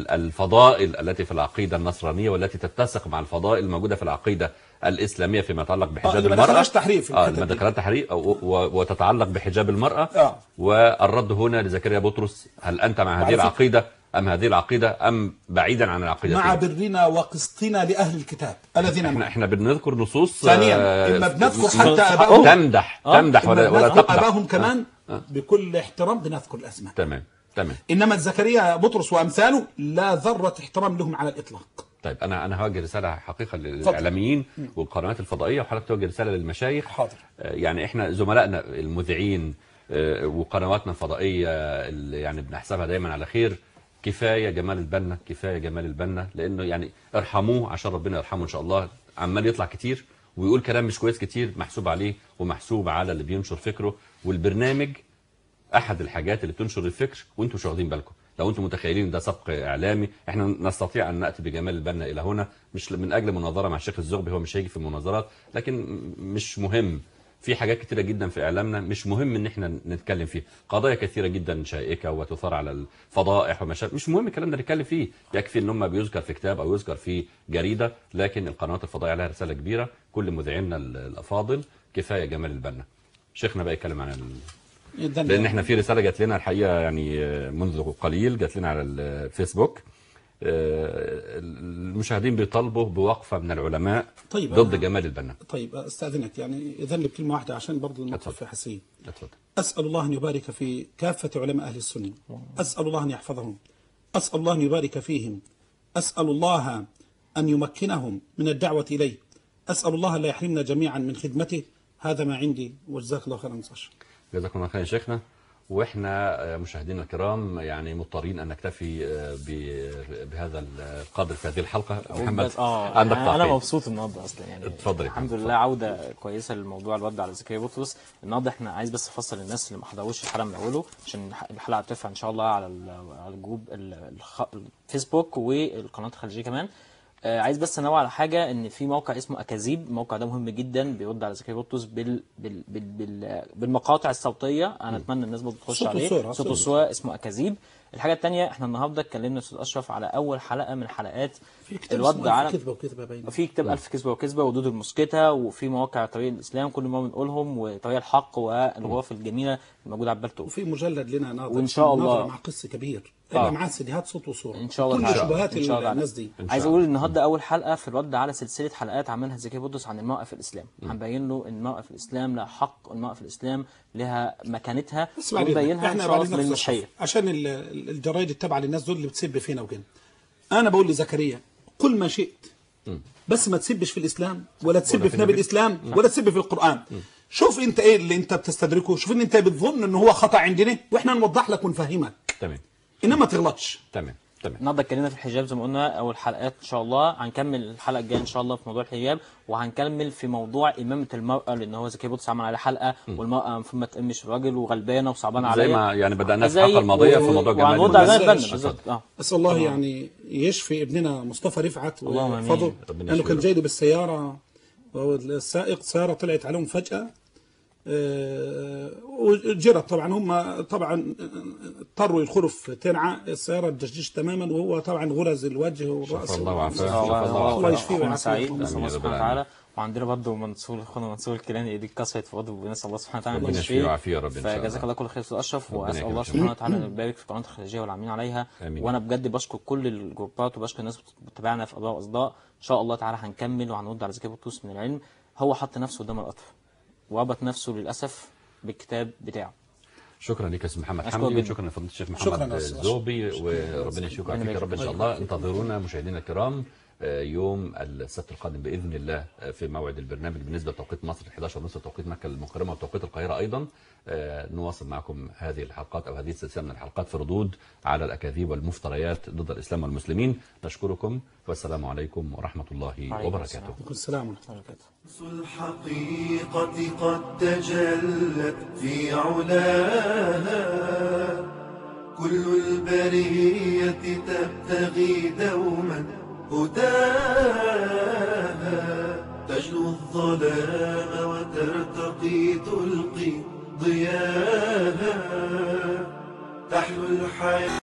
الفضائل التي في العقيدة النصرانية والتي تتسق مع الفضائل الموجودة في العقيدة الإسلامية فيما يتعلق بحجاب آه المرأة. تحريف اه ما دخلناش تحريف وتتعلق بحجاب المرأة. آه. والرد هنا لزكريا بطرس، هل أنت مع هذه العقيدة أم هذه العقيدة أم بعيدا عن العقيدة؟ مع برنا وقسطنا لأهل الكتاب الذين احنا احنا بنذكر نصوص ثانيا آه إما بنذكر حتى أباهم تمدح تمدح ولا ولا تقدح أباهم كمان آه. بكل احترام بنذكر الأسماء. تمام تمام. إنما زكريا بطرس وأمثاله لا ذرة احترام لهم على الإطلاق. طيب انا انا هوجه رساله حقيقه للاعلاميين والقنوات الفضائيه، وحضرتك توجه رساله للمشايخ. حاضر. يعني احنا زملائنا المذيعين وقنواتنا الفضائيه اللي يعني بنحسبها دايما على خير، كفايه جمال البنا، كفايه جمال البنا، لانه يعني ارحموه عشان ربنا يرحمه ان شاء الله. عمال يطلع كتير ويقول كلام مش كويس كتير، محسوب عليه ومحسوب على اللي بينشر فكره. والبرنامج احد الحاجات اللي بتنشر الفكر وانتم مش واخدين بالكم. لو انتم متخيلين ده سبق اعلامي، احنا نستطيع ان ناتي بجمال البنا الى هنا مش من اجل مناظره مع الشيخ الزغبي، هو مش هيجي في المناظرات، لكن مش مهم. في حاجات كتيره جدا في اعلامنا مش مهم ان احنا نتكلم فيها، قضايا كثيره جدا شائكه وتثار على الفضائح ومشاكل، مش مهم الكلام ده نتكلم فيه، يكفي ان هم بيذكر في كتاب او يذكر في جريده. لكن القنوات الفضائيه عليها رساله كبيره، كل مذيعينا الافاضل كفايه جمال البنا. شيخنا بقى يتكلم عن ال... لان احنا في رساله جات لنا الحقيقه يعني منذ قليل، جات لنا على الفيسبوك. المشاهدين بيطالبوا بوقفه من العلماء طيب ضد جمال البنا. طيب استاذنك يعني اذن لي بكلمه واحده عشان برضه الموقف في حسين. اتفضل. اسال الله ان يبارك في كافه علماء اهل السنه، اسال الله ان يحفظهم، اسال الله ان يبارك فيهم، اسال الله ان يمكنهم من الدعوه اليه، اسال الله ان لا يحرمنا جميعا من خدمته. هذا ما عندي وجزاك الله خيرا. جزاكم الله خير يا شيخنا. واحنا مشاهدينا الكرام يعني مضطرين ان نكتفي بهذا القدر في هذه الحلقه. محمد اه عندك انا مبسوط النهارده اصلا يعني. اتفضل. الحمد لله عوده كويسه للموضوع الرد على زكريا بطرس. النهارده احنا عايز بس افصل الناس اللي ما حضروش الحلقه من اوله، عشان الحلقه هترفع ان شاء الله على على الجروب الفيسبوك والقناه الخليجيه كمان. آه عايز بس انوه على حاجه، ان في موقع اسمه اكاذيب، الموقع ده مهم جدا بيرد على زكريا بطرس بال بال بال بال بالمقاطع الصوتيه. انا اتمنى الناس برضه تخش عليه، صوت وصوره، اسمه اكاذيب. الحاجه الثانيه، احنا النهارده اتكلمنا استاذ اشرف على اول حلقه من حلقات الرد على كذبه وكذبه باينه، في كتاب ألف كذبه وكذبه ودود المسكته، وفي مواقع طريق الاسلام كل ما بنقولهم، وطريق الحق والغرف الجميله الموجوده على البلتو، وفي مجلد لنا ناظر وان شاء الله مع قصه كبير اللي معاه سيديهات صوت وصوره ان شاء الله. كل شبهات الناس دي. عايز اقول النهارده اول حلقه في الرد على سلسله حلقات عملها زكريا بطرس عن المراه في الاسلام. هنبين له ان المراه في الاسلام لها حق، المراه في الاسلام لها مكانتها، ونبينها ان شاء الله من المشايخ، عشان الجرايد التابعه للناس دول اللي بتسب فينا وكده. انا بقول لزكريا قل ما شئت، بس ما تسبش في الاسلام ولا تسب في نبي الاسلام ولا تسب في القران. شوف انت ايه اللي انت بتستدركه، شوف ان انت بتظن ان هو خطا عندنا واحنا نوضح لك ونفهمك. تمام. انما تغلطش. تمام تمام. النهارده اتكلمنا في الحجاب زي ما قلنا اول حلقات، ان شاء الله هنكمل الحلقه الجايه ان شاء الله في موضوع الحجاب، وهنكمل في موضوع امامه المراه، لان هو زكريا بطرس عمل عليه حلقه، والمراه المفروض ما تأمش الراجل وغلبانه وصعبانه عليها، زي ما يعني بدانا في الحلقه الماضيه في موضوع جمال وهنرد على البنا بالظبط. اه بس الله يعني يشفي ابننا مصطفى رفعت ويحفظه، لانه كان جاي بالسياره والسائق سياره طلعت عليهم فجاه وجرت. طبعا هم طبعا اضطروا يدخلوا في تنعه، السياره اتدشدشت تماما، وهو طبعا غرز الوجه والراس. الله وعافاه. الله يشفيه سعيد سبحانه وتعالى. وعندنا برضه منصور اخونا منصور الكيلاني ايديه اتكسرت برضه، ونسال الله سبحانه وتعالى ربنا ان يشفيه ويعافيه يا رب ان شاء الله. فجزاك الله كل خير استاذ اشرف، ربنا واسال يكرمك. الله سبحانه وتعالى ان يبارك في قناه الخليجيه والعاملين عليها. آمين. وانا بجد بشكر كل الجروبات وبشكر الناس بتتابعنا في اضواء واصداء. ان شاء الله تعالى هنكمل وهنرد على زكي بطوس من العلم. هو حط نفسه قدام القطر وربط نفسه للاسف بالكتاب بتاعه. شكرا لك يا استاذ محمد أشكرك حمدي، جدا. وشكرا لفضيله الشيخ شكراً محمد يا أستاذ الزوبي، وربنا يشفيك ويعافيك يا رب ان شاء الله. انتظرونا مشاهدينا الكرام آه، يوم السبت القادم باذن الله آه، في موعد البرنامج بالنسبه لتوقيت مصر احداشر ونص توقيت مكه المكرمه وتوقيت القاهره ايضا. آه، نواصل معكم هذه الحلقات او هذه السلسله من الحلقات في ردود على الاكاذيب والمفتريات ضد الاسلام والمسلمين. نشكركم والسلام عليكم ورحمه الله وبركاته. السلام ورحمة الله وبركاته. الحقيقة قد تجلت في علاها، كل البرية تبتغي دوما هداها، تجلو الظلام وترتقي تلقي ضياها، تحلو الحياة